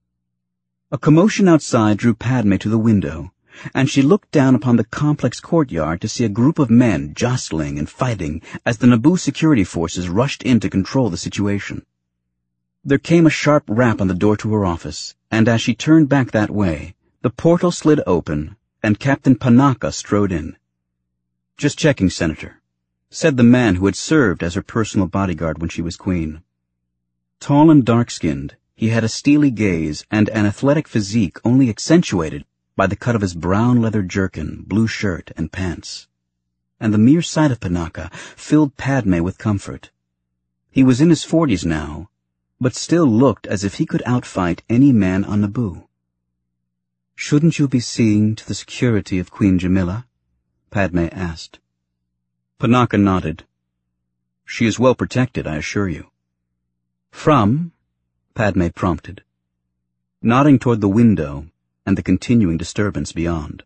A commotion outside drew Padme to the window, and she looked down upon the complex courtyard to see a group of men jostling and fighting as the Naboo security forces rushed in to control the situation. There came a sharp rap on the door to her office, and as she turned back that way, the portal slid open, and Captain Panaka strode in. "Just checking, Senator," said the man who had served as her personal bodyguard when she was queen. Tall and dark-skinned, he had a steely gaze and an athletic physique only accentuated by the cut of his brown leather jerkin, blue shirt, and pants. And the mere sight of Panaka filled Padme with comfort. He was in his forties now, but still looked as if he could outfight any man on Naboo. "Shouldn't you be seeing to the security of Queen Jamila?" Padme asked. Panaka nodded. "She is well protected, I assure you." "From?" Padme prompted, nodding toward the window and the continuing disturbance beyond.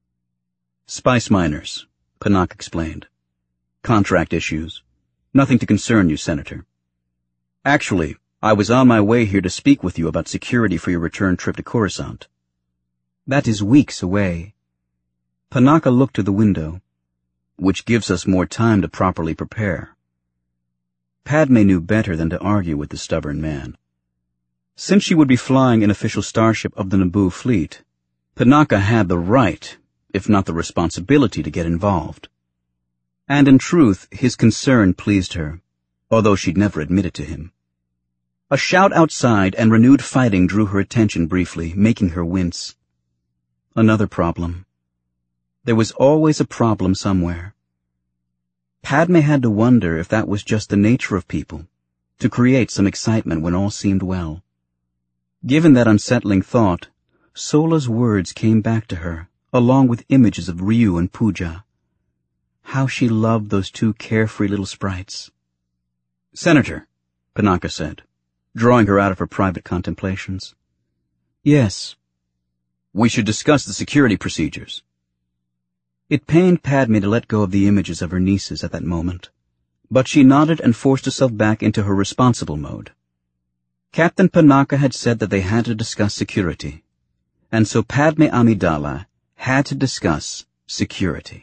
"Spice miners," Panaka explained. "Contract issues. Nothing to concern you, Senator. Actually, I was on my way here to speak with you about security for your return trip to Coruscant." "That is weeks away." Panaka looked to the window. "Which gives us more time to properly prepare." Padme knew better than to argue with the stubborn man. Since she would be flying an official starship of the Naboo fleet, Panaka had the right, if not the responsibility, to get involved. And in truth, his concern pleased her, although she'd never admit it to him. A shout outside and renewed fighting drew her attention briefly, making her wince. Another problem. There was always a problem somewhere. Padme had to wonder if that was just the nature of people, to create some excitement when all seemed well. Given that unsettling thought, Sola's words came back to her, along with images of Ryu and Pooja. How she loved those two carefree little sprites. "Senator," Panaka said, drawing her out of her private contemplations. "Yes." "We should discuss the security procedures." It pained Padme to let go of the images of her nieces at that moment, but she nodded and forced herself back into her responsible mode. Captain Panaka had said that they had to discuss security, and so Padme Amidala had to discuss security.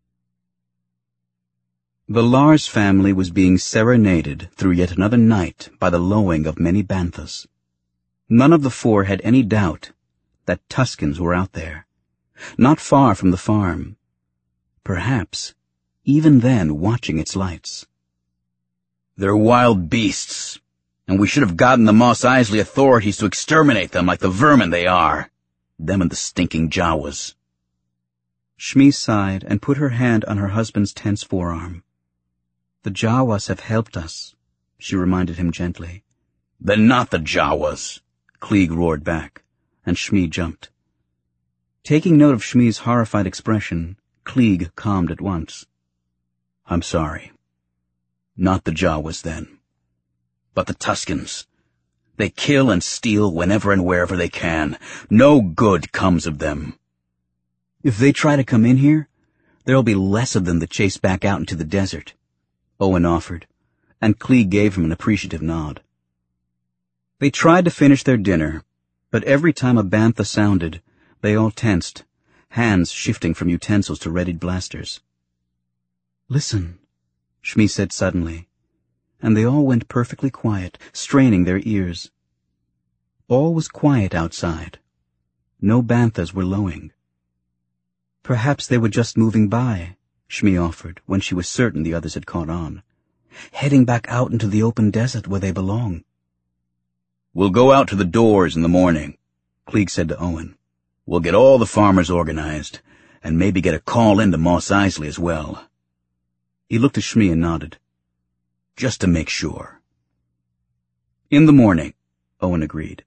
The Lars family was being serenaded through yet another night by the lowing of many banthas. None of the four had any doubt that Tuskens were out there, not far from the farm, perhaps even then watching its lights. "They're wild beasts, and we should have gotten the Mos Eisley authorities to exterminate them like the vermin they are. Them and the stinking Jawas." Shmi sighed and put her hand on her husband's tense forearm. "The Jawas have helped us," she reminded him gently. "Then not the Jawas," Klieg roared back, and Shmi jumped. Taking note of Shmi's horrified expression, Klieg calmed at once. "I'm sorry. Not the Jawas, then. But the Tuskens. They kill and steal whenever and wherever they can. No good comes of them. If they try to come in here, there'll be less of them to chase back out into the desert, Owen offered, and Klieg gave him an appreciative nod. They tried to finish their dinner, but every time a bantha sounded, they all tensed, hands shifting from utensils to readied blasters. "Listen," Shmi said suddenly, and they all went perfectly quiet, straining their ears. All was quiet outside. No banthas were lowing. "Perhaps they were just moving by," Shmi offered, when she was certain the others had caught on. "Heading back out into the open desert where they belong." "We'll go out to the doors in the morning," Klieg said to Owen. "We'll get all the farmers organized, and maybe get a call in to Mos Eisley as well." He looked at Shmi and nodded. "Just to make sure." "In the morning," Owen agreed.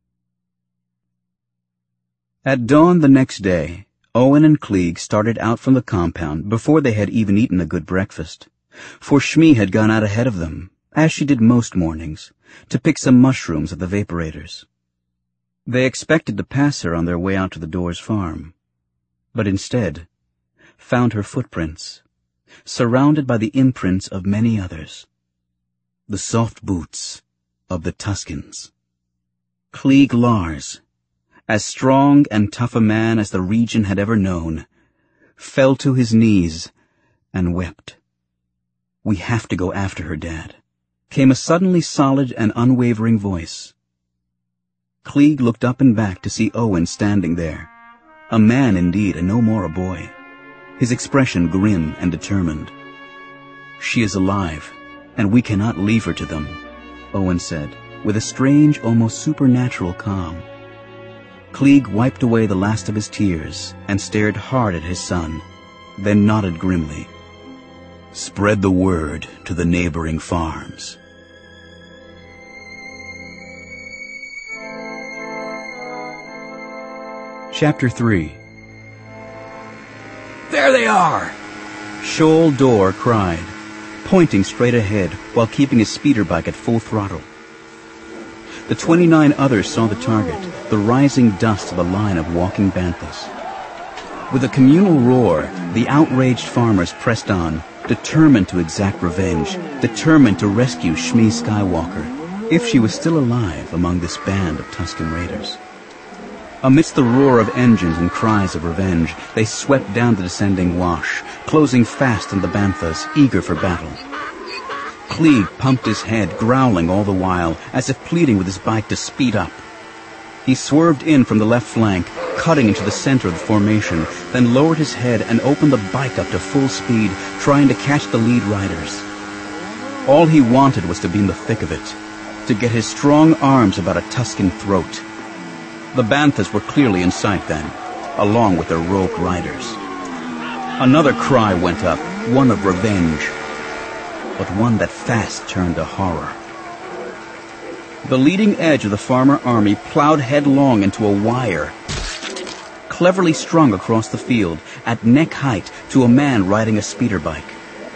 At dawn the next day, Owen and Klieg started out from the compound before they had even eaten a good breakfast, for Shmi had gone out ahead of them, as she did most mornings, to pick some mushrooms at the vaporators. They expected to pass her on their way out to the Doors farm, but instead found her footprints, surrounded by the imprints of many others. The soft boots of the Tuskens. Klieg Lars, as strong and tough a man as the region had ever known, fell to his knees and wept. "We have to go after her, Dad," came a suddenly solid and unwavering voice. Klieg looked up and back to see Owen standing there, a man indeed and no more a boy, his expression grim and determined. "She is alive, and we cannot leave her to them," Owen said, with a strange, almost supernatural calm. Klieg wiped away the last of his tears and stared hard at his son, then nodded grimly. "Spread the word to the neighboring farms." Chapter three. "There they are!" Shoal Dor cried, pointing straight ahead while keeping his speeder bike at full throttle. The twenty-nine others saw the target, the rising dust of a line of walking banthas. With a communal roar, the outraged farmers pressed on, determined to exact revenge, determined to rescue Shmi Skywalker, if she was still alive among this band of Tusken raiders. Amidst the roar of engines and cries of revenge, they swept down the descending wash, closing fast on the banthas, eager for battle. Klieg pumped his head, growling all the while, as if pleading with his bike to speed up. He swerved in from the left flank, cutting into the center of the formation, then lowered his head and opened the bike up to full speed, trying to catch the lead riders. All he wanted was to be in the thick of it, to get his strong arms about a Tusken throat. The banthas were clearly in sight then, along with their rogue riders. Another cry went up, one of revenge, but one that fast turned to horror. The leading edge of the farmer army plowed headlong into a wire, cleverly strung across the field, at neck height to a man riding a speeder bike.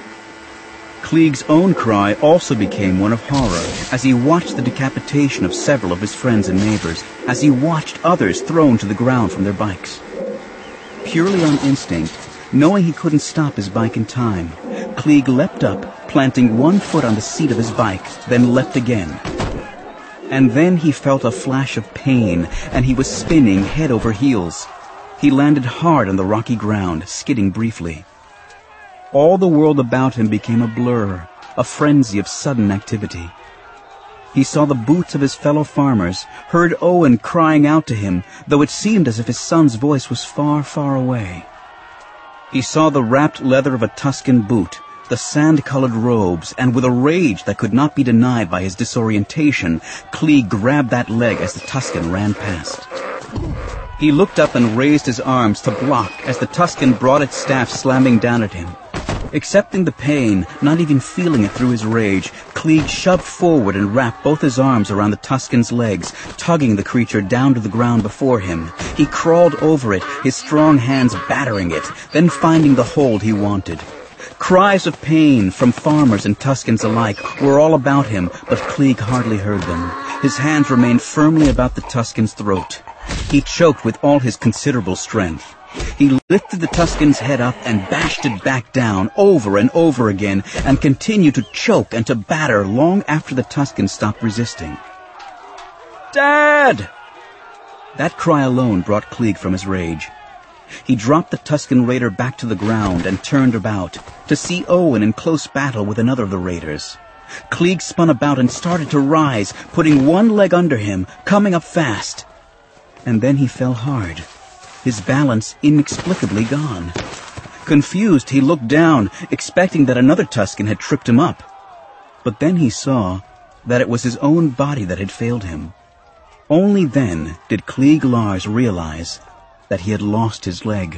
Klieg's own cry also became one of horror as he watched the decapitation of several of his friends and neighbors, as he watched others thrown to the ground from their bikes. Purely on instinct, knowing he couldn't stop his bike in time, Klieg leapt up, planting one foot on the seat of his bike, then leapt again. And then he felt a flash of pain, and he was spinning head over heels. He landed hard on the rocky ground, skidding briefly. All the world about him became a blur, a frenzy of sudden activity. He saw the boots of his fellow farmers, heard Owen crying out to him, though it seemed as if his son's voice was far, far away. He saw the wrapped leather of a Tusken boot, the sand-colored robes, and with a rage that could not be denied by his disorientation, Klieg grabbed that leg as the Tusken ran past. He looked up and raised his arms to block as the Tusken brought its staff slamming down at him. Accepting the pain, not even feeling it through his rage, Klieg shoved forward and wrapped both his arms around the Tusken's legs, tugging the creature down to the ground before him. He crawled over it, his strong hands battering it, then finding the hold he wanted. Cries of pain from farmers and Tuskens alike were all about him, but Klieg hardly heard them. His hands remained firmly about the Tuscan's throat. He choked with all his considerable strength. He lifted the Tuscan's head up and bashed it back down over and over again, and continued to choke and to batter long after the Tuscan stopped resisting. "Dad!" That cry alone brought Klieg from his rage. He dropped the Tuscan raider back to the ground and turned about to see Owen in close battle with another of the raiders. Klieg spun about and started to rise, putting one leg under him, coming up fast. And then he fell hard, his balance inexplicably gone. Confused, he looked down, expecting that another Tuscan had tripped him up. But then he saw that it was his own body that had failed him. Only then did Klieg Lars realize that he had lost his leg.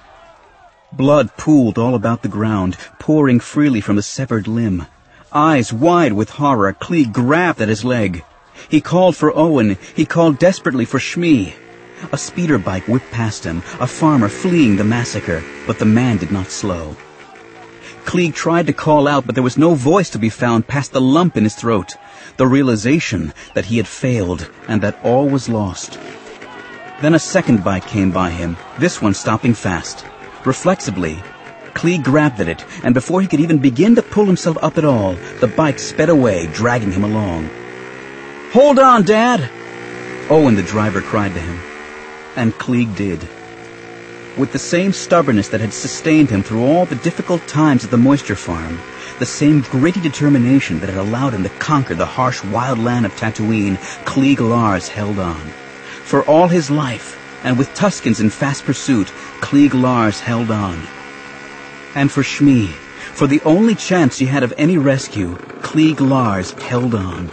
Blood pooled all about the ground, pouring freely from the severed limb. Eyes wide with horror, Klieg grabbed at his leg. He called for Owen. He called desperately for Shmi. A speeder bike whipped past him, a farmer fleeing the massacre, but the man did not slow. Klieg tried to call out, but there was no voice to be found past the lump in his throat, the realization that he had failed and that all was lost. Then a second bike came by him, this one stopping fast. Reflexively, Klieg grabbed at it, and before he could even begin to pull himself up at all, the bike sped away, dragging him along. "Hold on, Dad!" Owen, the driver, cried to him. And Klieg did. With the same stubbornness that had sustained him through all the difficult times at the moisture farm, the same gritty determination that had allowed him to conquer the harsh wild land of Tatooine, Klieg Lars held on. For all his life, and with Tuskens in fast pursuit, Klieg Lars held on. And for Shmi, for the only chance he had of any rescue, Klieg Lars held on.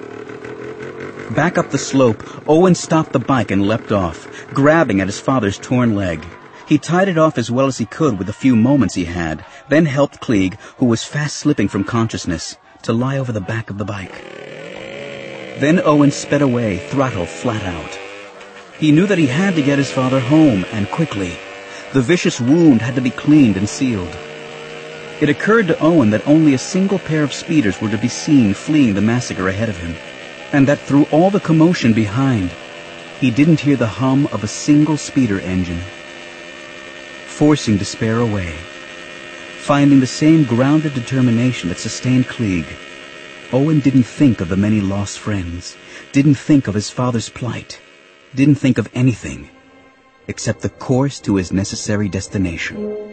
Back up the slope, Owen stopped the bike and leapt off, grabbing at his father's torn leg. He tied it off as well as he could with the few moments he had, then helped Klieg, who was fast slipping from consciousness, to lie over the back of the bike. Then Owen sped away, throttle flat out. He knew that he had to get his father home, and quickly. The vicious wound had to be cleaned and sealed. It occurred to Owen that only a single pair of speeders were to be seen fleeing the massacre ahead of him, and that through all the commotion behind, he didn't hear the hum of a single speeder engine. Forcing despair away, finding the same grounded determination that sustained Klieg, Owen didn't think of the many lost friends, didn't think of his father's plight, didn't think of anything except the course to his necessary destination.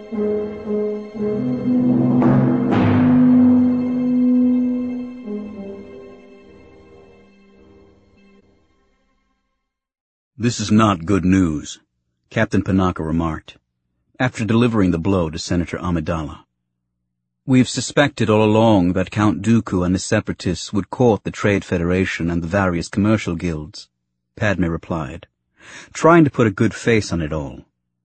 "This is not good news," Captain Panaka remarked, after delivering the blow to Senator Amidala. "We've suspected all along that Count Dooku and the Separatists would court the Trade Federation and the various commercial guilds," Padme replied, trying to put a good face on it all.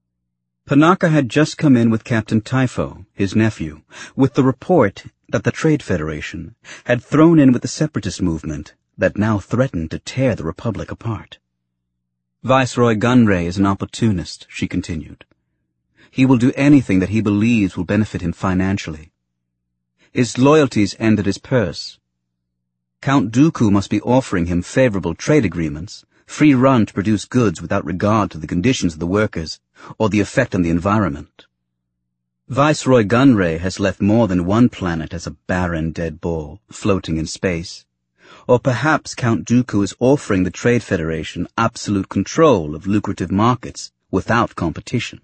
Panaka had just come in with Captain Typho, his nephew, with the report that the Trade Federation had thrown in with the Separatist movement that now threatened to tear the Republic apart. "Viceroy Gunray is an opportunist," she continued. "He will do anything that he believes will benefit him financially. His loyalties end at his purse. Count Dooku must be offering him favorable trade agreements, free run to produce goods without regard to the conditions of the workers or the effect on the environment. Viceroy Gunray has left more than one planet as a barren dead ball floating in space. Or perhaps Count Dooku is offering the Trade Federation absolute control of lucrative markets without competition.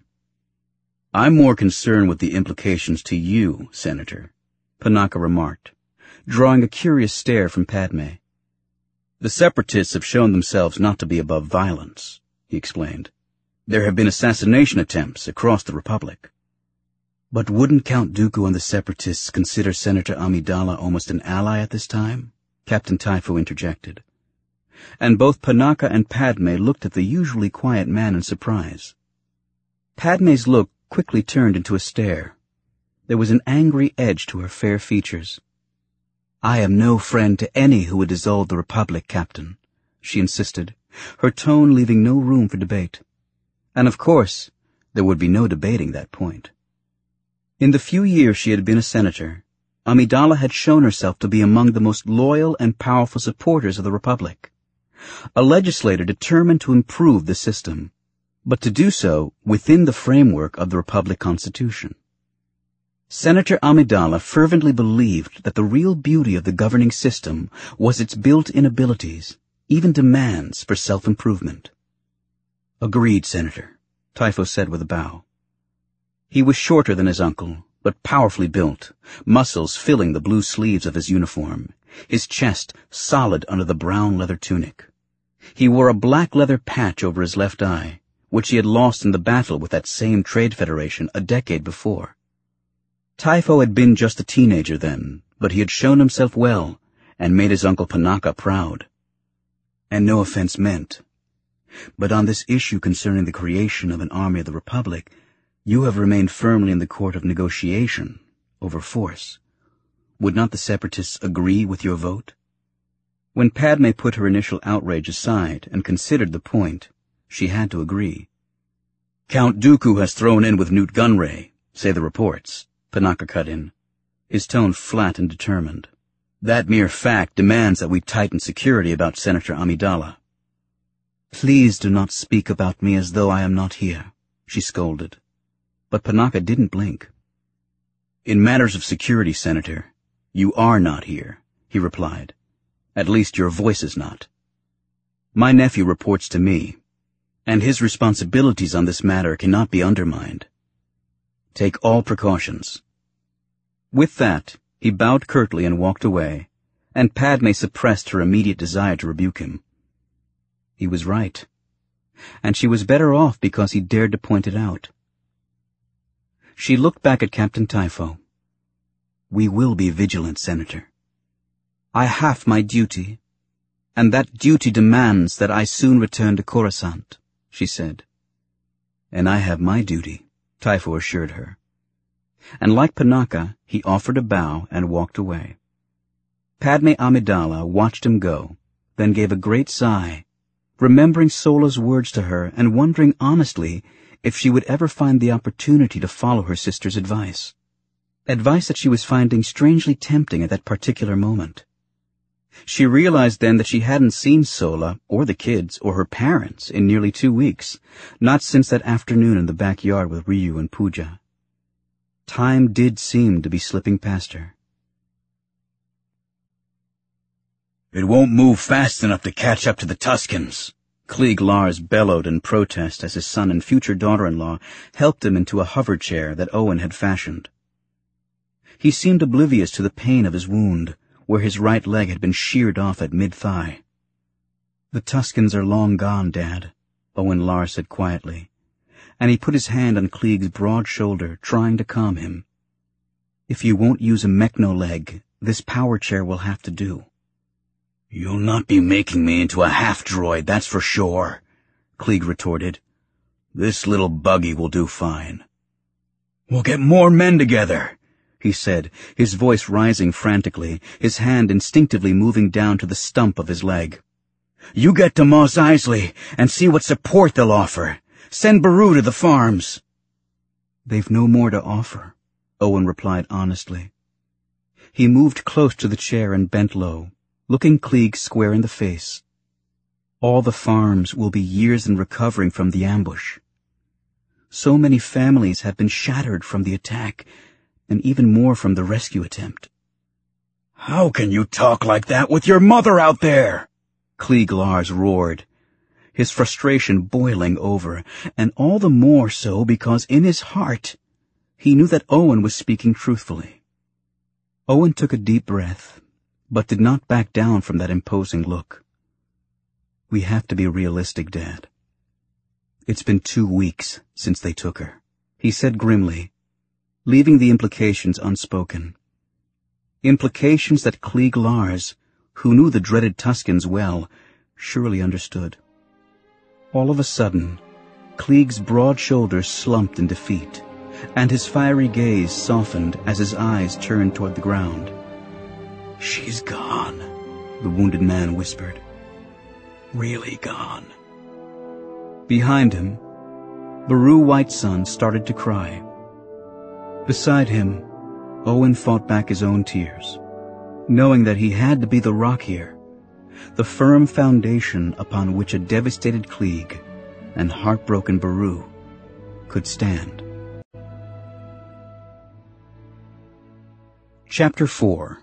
I'm more concerned with the implications to you, Senator," Panaka remarked, drawing a curious stare from Padme. "The Separatists have shown themselves not to be above violence," he explained. "There have been assassination attempts across the Republic." "But wouldn't Count Dooku and the Separatists consider Senator Amidala almost an ally at this time?" Captain Typho interjected. And both Panaka and Padme looked at the usually quiet man in surprise. Padme's look quickly turned into a stare. There was an angry edge to her fair features. "I am no friend to any who would dissolve the Republic, Captain," she insisted, her tone leaving no room for debate. And of course, there would be no debating that point. In the few years she had been a senator, Amidala had shown herself to be among the most loyal and powerful supporters of the Republic. A legislator determined to improve the system, but to do so within the framework of the Republic Constitution. Senator Amidala fervently believed that the real beauty of the governing system was its built-in abilities, even demands for self-improvement. "Agreed, Senator," Typho said with a bow. He was shorter than his uncle, but powerfully built, muscles filling the blue sleeves of his uniform, his chest solid under the brown leather tunic. He wore a black leather patch over his left eye, which he had lost in the battle with that same trade federation a decade before. Typho had been just a teenager then, but he had shown himself well and made his uncle Panaka proud. And no offense meant. But on this issue concerning the creation of an army of the Republic, you have remained firmly in the court of negotiation over force. Would not the Separatists agree with your vote? When Padme put her initial outrage aside and considered the point, she had to agree. "Count Dooku has thrown in with Newt Gunray, say the reports," Panaka cut in, his tone flat and determined. "That mere fact demands that we tighten security about Senator Amidala." "Please do not speak about me as though I am not here," she scolded. But Panaka didn't blink. "In matters of security, Senator, you are not here," he replied. "At least your voice is not. My nephew reports to me, and his responsibilities on this matter cannot be undermined. Take all precautions." With that, he bowed curtly and walked away, and Padme suppressed her immediate desire to rebuke him. He was right, and she was better off because he dared to point it out. She looked back at Captain Typho. "We will be vigilant, Senator. I have my duty, and that duty demands that I soon return to Coruscant," she said. "And I have my duty," Typho assured her. And like Panaka, he offered a bow and walked away. Padme Amidala watched him go, then gave a great sigh, remembering Sola's words to her and wondering honestly if she would ever find the opportunity to follow her sister's advice. Advice that she was finding strangely tempting at that particular moment. She realized then that she hadn't seen Sola or the kids or her parents in nearly two weeks, not since that afternoon in the backyard with Ryu and Pooja. Time did seem to be slipping past her. "It won't move fast enough to catch up to the Tuskens," Klieg Lars bellowed in protest as his son and future daughter-in-law helped him into a hover chair that Owen had fashioned. He seemed oblivious to the pain of his wound, where his right leg had been sheared off at mid-thigh. "The Tuskens are long gone, Dad," Owen Lars said quietly, and he put his hand on Klieg's broad shoulder, trying to calm him. "If you won't use a mechno leg, this power chair will have to do." "You'll not be making me into a half-droid, that's for sure," Klieg retorted. "This little buggy will do fine." "We'll get more men together," he said, his voice rising frantically, his hand instinctively moving down to the stump of his leg. "You get to Mos Eisley and see what support they'll offer. Send Beru to the farms." "They've no more to offer," Owen replied honestly. He moved close to the chair and bent low, looking Klieg square in the face. "All the farms will be years in recovering from the ambush. So many families have been shattered from the attack, and even more from the rescue attempt." "How can you talk like that with your mother out there?" Klieg Lars roared, his frustration boiling over, and all the more so because in his heart he knew that Owen was speaking truthfully. Owen took a deep breath, but did not back down from that imposing look. "We have to be realistic, Dad. It's been two weeks since they took her," he said grimly, leaving the implications unspoken. Implications that Klieg Lars, who knew the dreaded Tuskens well, surely understood. All of a sudden, Klieg's broad shoulders slumped in defeat, and his fiery gaze softened as his eyes turned toward the ground. "She's gone," the wounded man whispered. "Really gone." Behind him, Beru Whitesun started to cry. Beside him, Owen fought back his own tears, knowing that he had to be the rock here, the firm foundation upon which a devastated Klieg and heartbroken Beru could stand. Chapter four.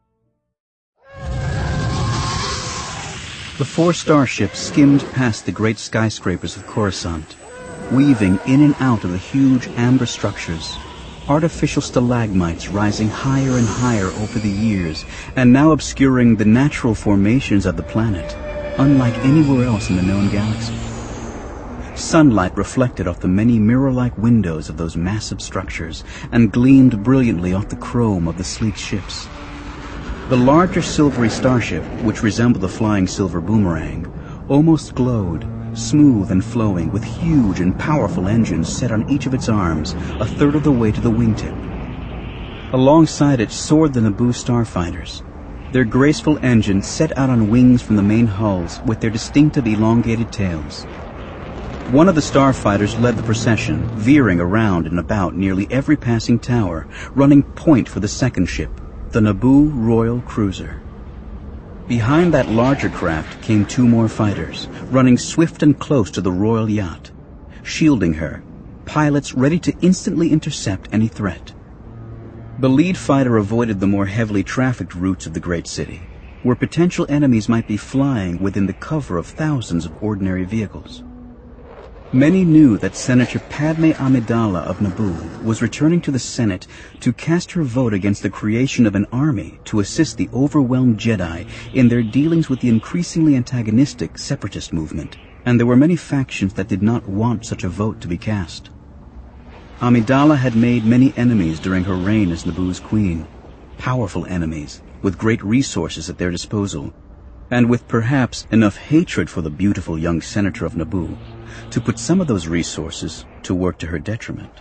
The four starships skimmed past the great skyscrapers of Coruscant, weaving in and out of the huge amber structures, artificial stalagmites rising higher and higher over the years and now obscuring the natural formations of the planet, unlike anywhere else in the known galaxy. Sunlight reflected off the many mirror-like windows of those massive structures and gleamed brilliantly off the chrome of the sleek ships. The larger silvery starship, which resembled a flying silver boomerang, almost glowed, smooth and flowing, with huge and powerful engines set on each of its arms, a third of the way to the wingtip. Alongside it soared the Naboo starfighters, their graceful engines set out on wings from the main hulls with their distinctive elongated tails. One of the starfighters led the procession, veering around and about nearly every passing tower, running point for the second ship, the Naboo Royal Cruiser. Behind that larger craft came two more fighters, running swift and close to the royal yacht, shielding her, pilots ready to instantly intercept any threat. The lead fighter avoided the more heavily trafficked routes of the great city, where potential enemies might be flying within the cover of thousands of ordinary vehicles. Many knew that Senator Padme Amidala of Naboo was returning to the Senate to cast her vote against the creation of an army to assist the overwhelmed Jedi in their dealings with the increasingly antagonistic separatist movement, and there were many factions that did not want such a vote to be cast. Amidala had made many enemies during her reign as Naboo's queen, powerful enemies with great resources at their disposal, and with perhaps enough hatred for the beautiful young senator of Naboo to put some of those resources to work to her detriment.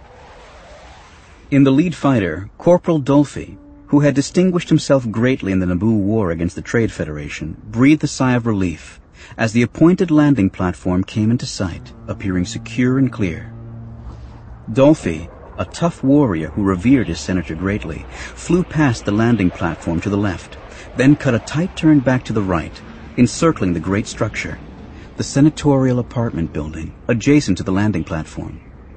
In the lead fighter, Corporal Dolphy, who had distinguished himself greatly in the Naboo War against the Trade Federation, breathed a sigh of relief as the appointed landing platform came into sight, appearing secure and clear. Dolphy, a tough warrior who revered his senator greatly, flew past the landing platform to the left, then cut a tight turn back to the right, encircling the great structure, the senatorial apartment building adjacent to the landing platform.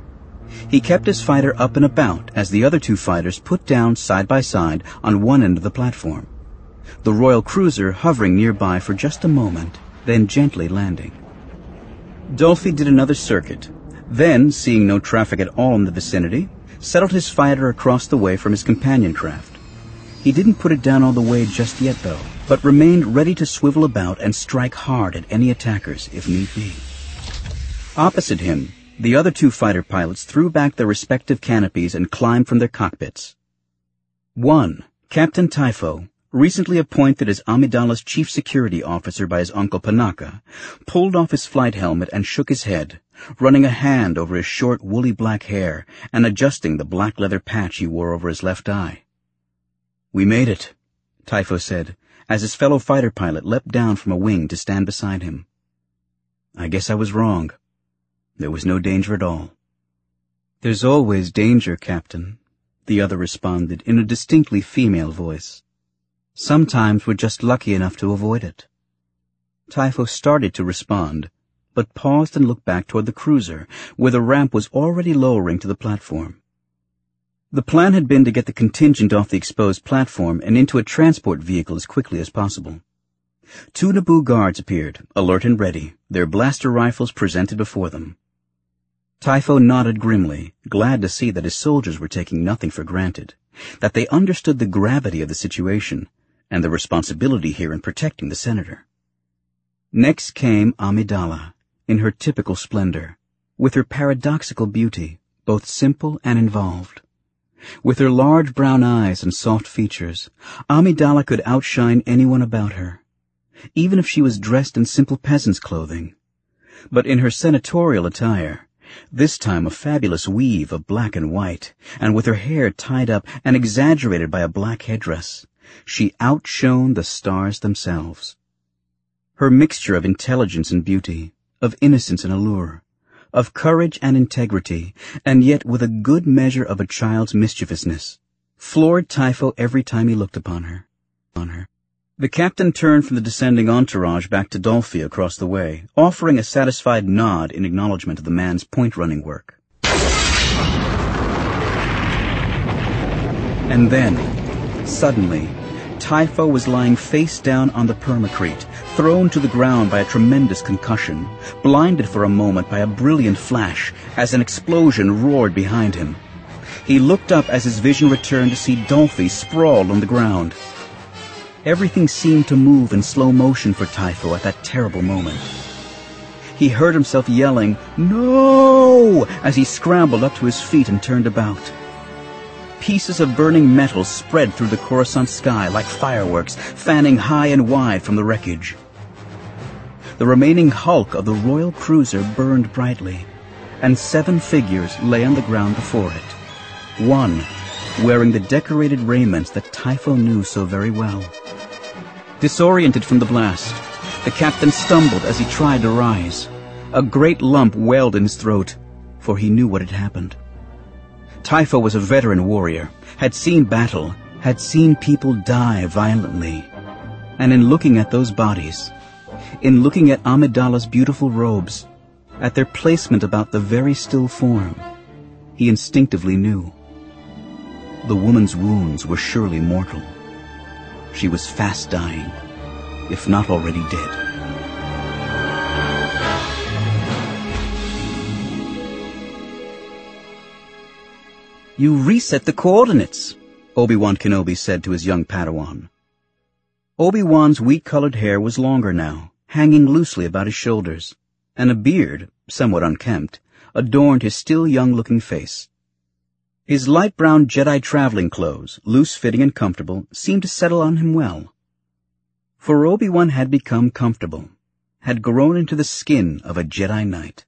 He kept his fighter up and about as the other two fighters put down side by side on one end of the platform, the royal cruiser hovering nearby for just a moment, then gently landing. Dolphy did another circuit, then, seeing no traffic at all in the vicinity, settled his fighter across the way from his companion craft. He didn't put it down all the way just yet, though, but remained ready to swivel about and strike hard at any attackers if need be. Opposite him, the other two fighter pilots threw back their respective canopies and climbed from their cockpits. One, Captain Typho, recently appointed as Amidala's chief security officer by his uncle Panaka, pulled off his flight helmet and shook his head, running a hand over his short woolly black hair and adjusting the black leather patch he wore over his left eye. "We made it," Typho said, as his fellow fighter pilot leapt down from a wing to stand beside him. "I guess I was wrong. There was no danger at all." "There's always danger, Captain," the other responded in a distinctly female voice. "Sometimes we're just lucky enough to avoid it." Typho started to respond, but paused and looked back toward the cruiser, where the ramp was already lowering to the platform. The plan had been to get the contingent off the exposed platform and into a transport vehicle as quickly as possible. Two Naboo guards appeared, alert and ready, their blaster rifles presented before them. Typho nodded grimly, glad to see that his soldiers were taking nothing for granted, that they understood the gravity of the situation and the responsibility here in protecting the senator. Next came Amidala, in her typical splendor, with her paradoxical beauty, both simple and involved. With her large brown eyes and soft features, Amidala could outshine anyone about her, even if she was dressed in simple peasant's clothing. But in her senatorial attire, this time a fabulous weave of black and white, and with her hair tied up and exaggerated by a black headdress, she outshone the stars themselves. Her mixture of intelligence and beauty, of innocence and allure, of courage and integrity, and yet with a good measure of a child's mischievousness, floored Typho every time he looked upon her. On her. The captain turned from the descending entourage back to Dolphy across the way, offering a satisfied nod in acknowledgement of the man's point-running work. And then, suddenly, Typho was lying face down on the permacrete, thrown to the ground by a tremendous concussion, blinded for a moment by a brilliant flash as an explosion roared behind him. He looked up as his vision returned to see Dolphy sprawled on the ground. Everything seemed to move in slow motion for Typho at that terrible moment. He heard himself yelling, "No!" as he scrambled up to his feet and turned about. Pieces of burning metal spread through the Coruscant sky like fireworks, fanning high and wide from the wreckage. The remaining hulk of the royal cruiser burned brightly, and seven figures lay on the ground before it. One, wearing the decorated raiments that Typho knew so very well. Disoriented from the blast, the captain stumbled as he tried to rise. A great lump welled in his throat, for he knew what had happened. Typho was a veteran warrior, had seen battle, had seen people die violently. And in looking at those bodies, in looking at Amidala's beautiful robes, at their placement about the very still form, he instinctively knew. The woman's wounds were surely mortal. She was fast dying, if not already dead. "You reset the coordinates," Obi-Wan Kenobi said to his young Padawan. Obi-Wan's wheat-colored hair was longer now, hanging loosely about his shoulders, and a beard, somewhat unkempt, adorned his still young-looking face. His light brown Jedi traveling clothes, loose-fitting and comfortable, seemed to settle on him well. For Obi-Wan had become comfortable, had grown into the skin of a Jedi Knight.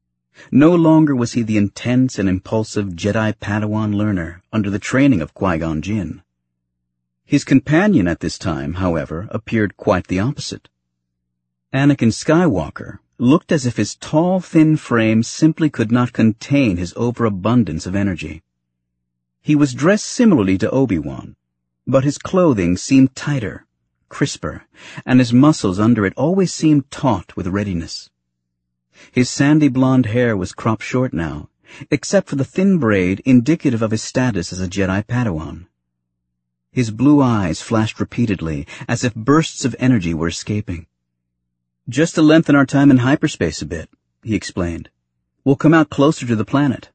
No longer was he the intense and impulsive Jedi Padawan learner under the training of Qui-Gon Jinn. His companion at this time, however, appeared quite the opposite. Anakin Skywalker looked as if his tall, thin frame simply could not contain his overabundance of energy. He was dressed similarly to Obi-Wan, but his clothing seemed tighter, crisper, and his muscles under it always seemed taut with readiness. His sandy blonde hair was cropped short now, except for the thin braid indicative of his status as a Jedi Padawan. His blue eyes flashed repeatedly, as if bursts of energy were escaping. "Just to lengthen our time in hyperspace a bit," he explained. "We'll come out closer to the planet."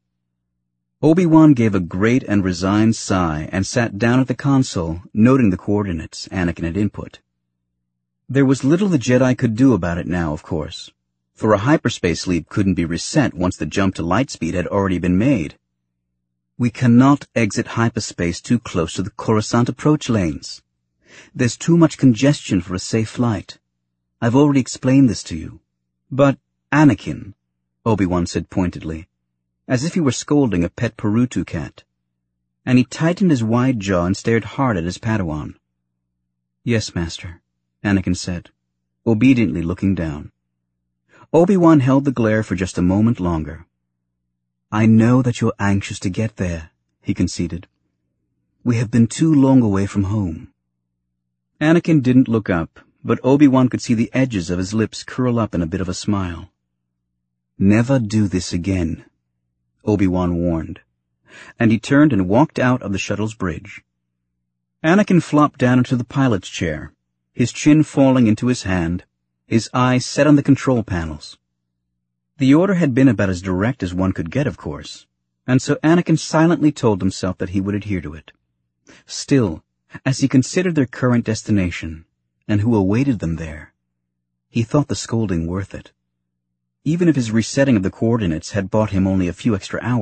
Obi-Wan gave a great and resigned sigh and sat down at the console, noting the coordinates Anakin had input. There was little the Jedi could do about it now, of course, for a hyperspace leap couldn't be reset once the jump to lightspeed had already been made. "We cannot exit hyperspace too close to the Coruscant approach lanes. There's too much congestion for a safe flight. I've already explained this to you." "But, Anakin," Obi-Wan said pointedly, as if he were scolding a pet Perutu cat, and he tightened his wide jaw and stared hard at his Padawan. "Yes, Master," Anakin said, obediently looking down. Obi-Wan held the glare for just a moment longer. "I know that you're anxious to get there," he conceded. "We have been too long away from home." Anakin didn't look up, but Obi-Wan could see the edges of his lips curl up in a bit of a smile. "Never do this again," Obi-Wan warned, and he turned and walked out of the shuttle's bridge. Anakin flopped down into the pilot's chair, his chin falling into his hand, his eyes set on the control panels. The order had been about as direct as one could get, of course, and so Anakin silently told himself that he would adhere to it. Still, as he considered their current destination, and who awaited them there, he thought the scolding worth it. Even if his resetting of the coordinates had bought him only a few extra hours,